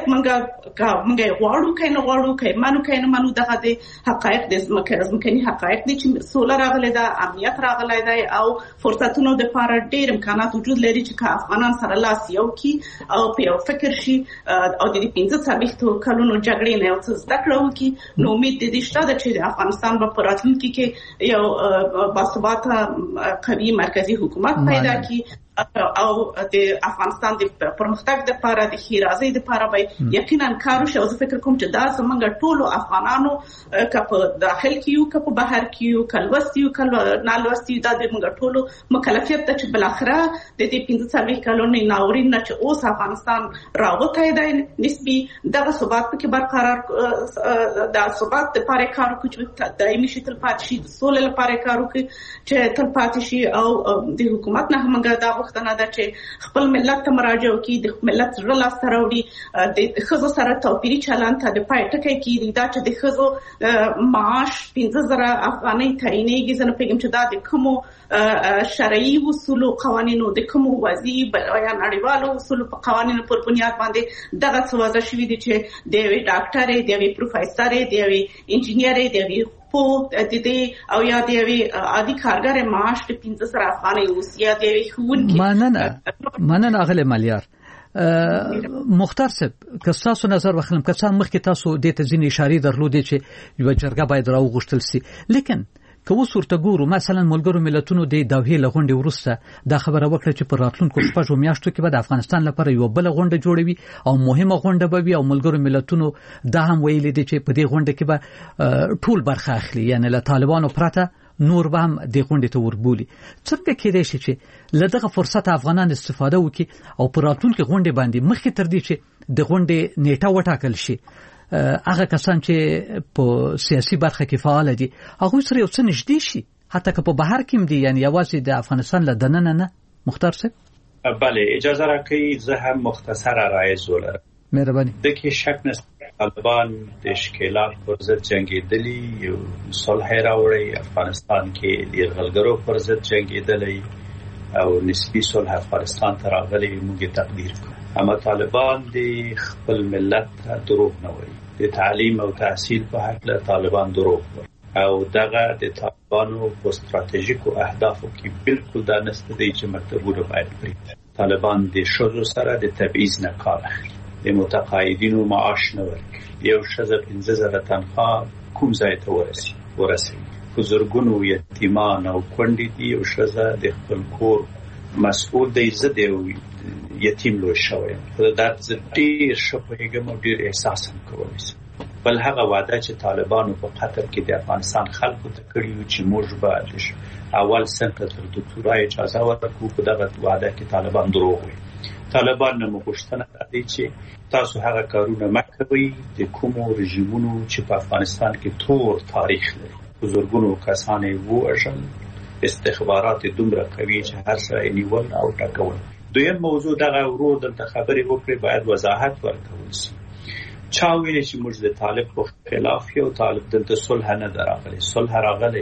موږ غواړو کینو غواړو کایمانو کینو منو دغه د حقایق د ځمکني حقایق دي چې سوله راغلي ده، امنیت راغلی دی او فرصتونو د لپاره ډېر امکانات وجود لري چې افغانان سره لاس یو کی او په یو فکر شي او د 45 کلونو جګړې نه یو څه زده کړو کی. نو امید د دې شته چې افغانستان په راتلونکي کې یو باثبات قوي مرکزی حکومت پیدا کی او د افغانستان د پرمختګ لپاره د خیرازۍ لپاره به یقینا کار وشي. زه فکر کوم چې دا زمونږ ټولو افغانانو که په داخل کې یو که په بهر کې یو کلوستي یو کله نالوستي دا د موږ ټولو مکلفیت ته چې بل اخره د دې 45 کلونو ناورین نه چې اوس افغانستان راوته دی نسبی دغه ثبات کې برقرار د ثبات لپاره کار وکړي چې دایمي شي تل پاتې شي، د سولې لپاره کار وکړي چې تل پاتې شي او د حکومت نه موږ دا وختونه ده چې خپل ملت ته مراجعه وکړي، د ملت زړه لاس ته راوړي، د ښځو سره توپیري چلند ته د پای ټکی کړي. دا چې د ښځو معاش 15,000 افغانۍ تعینېږي، زه نه پوهېږم چې دا د کومو شرعي اصولو قوانینو د کومو وضعي یا نړیوالو اصولو په قوانینو پر بنیاد باندې دغه څه وضع شوي دي چې د یوې ډاکټرې، د یوې پروفیسرې، د یوې انجینرې، د یوې په دې او یا د یوې عادي کارګر معاش د 15,000 افغانۍ اوس یا د یوې ښوونکي. مننه اغلی مالیار. مختار صاحب که تاسو نظر واخلم که څه مخکې تاسو د ته ځینې اشارې درلودې چې یو جرګه باید راوغوښتل سي، لیکن که اوس ورته ګورو مثلا ملګرو ملتونو د دوحې له غونډې وروسته دا خبره وکړه چې په راتلونکو 6 میاشتو کې به د افغانستان لپاره یو بل غونډه جوړوي او مهمه غونډه به وي او ملګرو ملتونو دا هم ویلي دي چې په دې غونډه کې به ټول برخه اخلي، یعنی له طالبانو پرته نور به هم د غونډې ته وربولي. څنګه کېدای شي چې له دغه فرصت افغانان استفاده وکړي او په راتلونکو غونډې باندې مخکې تر دې چې د غونډې نیټه وټاکل شي هغه کسان چې په سیاسي برخه کې فعال دي هغه سره یو څه نږدې شي حتی که په بهر کې دي، یعنی یوازې د افغانستان له دننه نه؟ مختار صاحب بله اجازه راکړئ زه هم مختصره رایز ولرم. مهرباني. د کې شک نشته طالبان د اشکالات پر ضد جنگیدلی، یو صلح راوړی، افغانستان کې د یرغلګرو پر ضد جنگیدلی او نسبی صلح افغانستان ته راغلی، موږ تقدیر کوو. اما طالبان د خپل ملت دروغ نه وایي. د تعلیم او تحصیل په حق طالبان دروغ وایي او دغه د طالبانو په ستراتیژیکو اهدافو کې بالکل دا نشته دی چې مکتبونه باید پرې. طالبان د شذو سره د تبعیض نه کار اخلي، د متقاعدینو معاش نه ورکوي. یو ښځه 15,000 تنخواه کوم ځای ته ورسوي؟ بزرګونو یتیمان او کونډې دي. یو ښځه د خپل کور مسؤل دی. زه د یتیم لوی شوی یم، دا زه ډېر ښه پوهېږم او ډېر احساس هم کولی شم. بل هغه وعده چې طالبانو په قطر کې د افغانستان خلکو ته کړي وو چې موږ به اول صنف تر دکتورا اجازه ورکړو، په دغه وعده کې طالبان دروغ وایي. طالبان نه غوښتنه کوي چې تاسو هغه کارونه مه کوئ د کومو رژیمونو چې په افغانستان کې تور تاریخ لري. بزرګونو کسان یې ووژل، استخبارات دومره قوي چې هر څه نیول او ټاکول. دویم موضوع دغه ورو دلته خبرې وکړي، باید وضاحت ورکول شي. چا ویل چې موږ د طالب په خلاف یو، طالب دلته صلح نه راغلی. صلح راغلی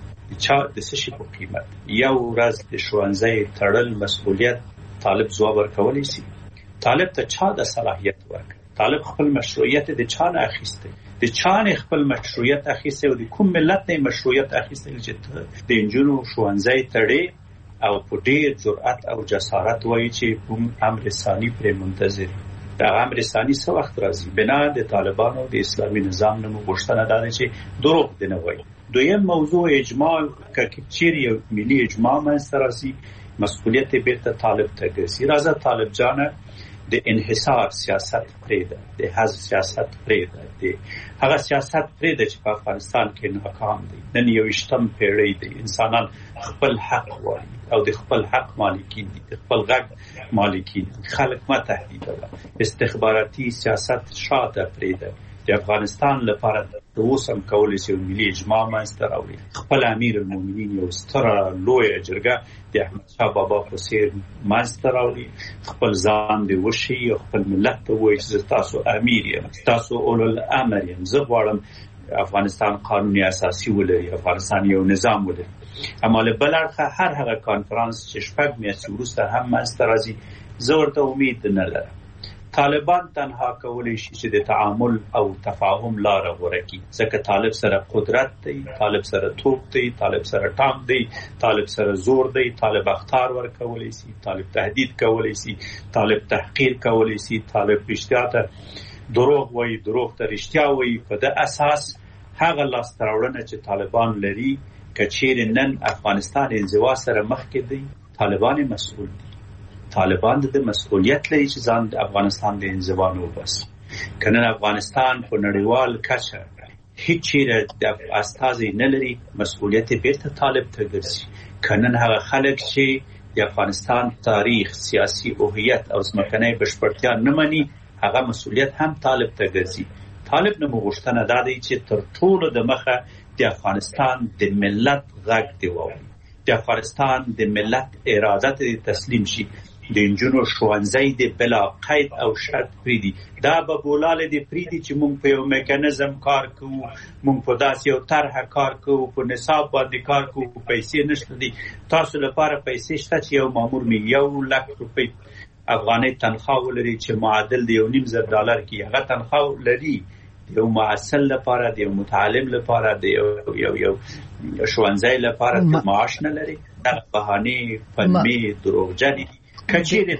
چا د څه شي په قیمت؟ یو ورځ د ښوونځي تړل مسؤلیت طالب ځواب ورکولی شي؟ طالب ته چا د صلاحیت ورکړ؟ طالب خپل مشروعیت د چا نه اخیسته؟ د چا نه خپل مشروعیت اخیسته او د کوم ملت نه مشروعیت اخیسته چې د انجونو ښوونځي تړي او په ډېر جرأت او جسارت وایي چې امر ثاني پرې منتظر. دا امر ثاني څه وخت راځي؟ بنا د طالبانو د اسلامي نظام نه غوښتنه ده چې دروغ دی نه وایي. دویم موضوع اجماع، که چیرې یو ملي اجماع منځته راځي مسؤلیت بیرته طالب ته ګرځي. راځه طالب جانه د انحصار سیاست پرېږده، د حزب سیاست پرېږده، د هغه سیاست پرېږده چې په افغانستان کې ناکام دی. نن 21 پیړۍ دی، انسانان خپل حق غواړي او د خپل حق مالکین دي، د خپل غږ مالکین. خلک ما تهدیدوه. استخباراتي سیاست شاته پرېږده. د افغانستان لپاره د اوسم کولی شي ملي اجماع منځته راوړي. خپل امیر المؤمنین یو ستره لویه جرګه د احمدشاه بابا په څېر منځته راوړي. خپل ځان دې وښي او خپل ملت ته ووایي چې زه تاسو امیر یم، تاسو اولوالامر یم. زه غواړم افغانستان قانون اساسي ولري، افغانستان یو نظام ولري. اما له بل اړخه هر هغه کانفرانس چې شپږ میاشتې وروسته هم منځته راځي، زه ورته امید نه لرم. طالبان تنها کولی شي چې د تعامل او تفاهم لاره غوره کړي، ځکه طالب سره قدرت دی، طالب سره توپ دی، طالب سره ټانک دی، طالب سره زور دی. طالب اخطار ورکولی شي، طالب تهدید کولی شي، طالب تحقیر کولی شي، طالب رښتیا ته دروغ وایي، دروغ ته رښتیا وایي. په د اساس هغه لاسته راوړنه چې طالبان لري، که چیرې نن افغانستان انزوا سره مخ کې دی، طالبان مسؤل دي. طالبان د مسؤلیت لري چې ځان د افغانستان د انزوا نه وباسي. که نن افغانستان په نړیوال کچه هیڅ چیرې د استازي نه لري، مسؤلیت بیرته طالب ته ګرځي. که نن هغه خلک چې د افغانستان تاریخ، سیاسي هویت او ځمکنۍ بشپړتیا نه مني، هغه مسؤلیت هم طالب ته ګرځي. طالب نه غوښتنه دا دی چې تر ټولو د مخه د افغانستان د ملت غږ دی واوري، د افغانستان د ملت اراده ته تسلیم شي. د انجونو ښوونځي د بلا قید او شرط پریدي. دا به بولاله د پریدي چې مونږ په یو میکانیزم کار کوو، مونږ په داسې یو طرح کار کوو، په نصاب باندې کار کوو، پیسې نشته دي. تاسو لپاره پیسې شته چې یو مامور می 1 لک روپۍ افغاني تنخواه ولري چې معادل د $1.5 کې هغه تنخواه لري. یو معسل لپاره، د یو متعلم لپاره، د یو ښوونځي لپاره معاش نه لري. دا بهانې فلمي دروغجنې. کچیر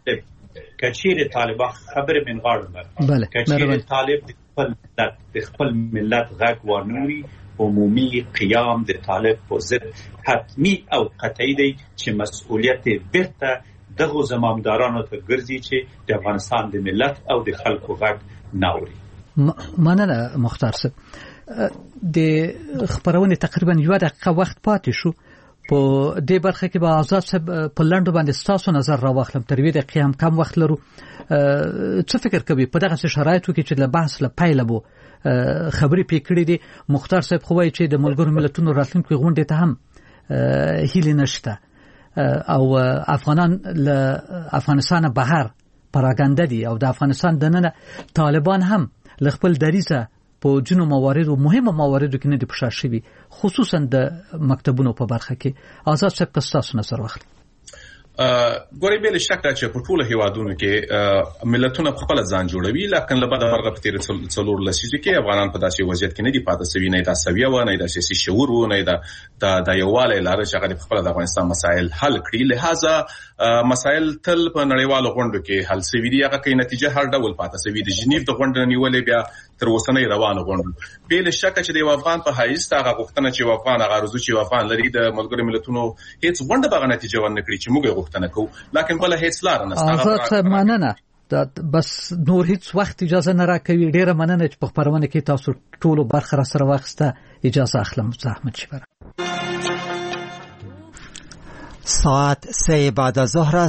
طالب خبر من غاړه کچیر طالب د خپل ملت غږ وانوري. عمومي قیام د طالب په ضد حتمی او قطعي دی چې مسؤلیت بیرته دغه زمامدارانو ته ګرځي چې د افغانستان د ملت او د خلکو غږ ناوري. مننه مختار صاحب. د خبرونه تقریبا 1 دقیقه وخت پاتې شو. په دې برخه کې به آزاد صاحب په لاندو باندې تاسو نظر راوخلم. تر دې قیام کم وخت لرو. څه فکر کوي په دغه شرایطو کې چې له بحث له پیله بو خبرې پکړې دي؟ مختار صاحب خو وایي چې د ملګرو ملتونو راتلونکو غونډې ته هم هیله نشته. او افغانان له افغانستان بهر پراګنده دي او د افغانستان دننه طالبان هم ل خپل دریزه په جنو موارد او مهمه مواردو کې نه دي پښه شوي خصوصا د مکتبونو په برخه کې. آزاد صاحب تاسو نظر واخلئ. ګورې بل شکه چې په ټوله هیوادونو کې ملتونه خپل ځان جوړوي لکه له بعده مرغه پتیر څلور لسیزو کې افغانان په داسې وضعیت کې نه دي پاتې سوي نه دا سویه و نه دا سیاسي شعور و نه دا یووالی لاره چې هغه خپل د افغانستان مسایل حل کړي. لہذا مسایل تل په نړیوالو غونډو کې حل سوي دي هغه کې نتیجه هر ډول پاتې سوي د جنیف د غونډې نیولې بیا تر اوسنۍ روانه غونډه بل شکه چې د افغان په حیث هغه غوښتنه چې افغان هغه روزو چې افغان لري د ملګرو ملتونو هیڅ غونډه به نتیجه ورنکړي چې موږ غوښتنه کوو لکه بل هیڅ لار نه ستاسو. آزاد صاحب مننه بس نور هیڅ وخت اجازه نه راکوي. ډیره مننه چې په خبرونه کې تاسو ټول برخه سره واخسته. اجازه اخلم. زحمت شي. ساعت 3 بعد از ظهر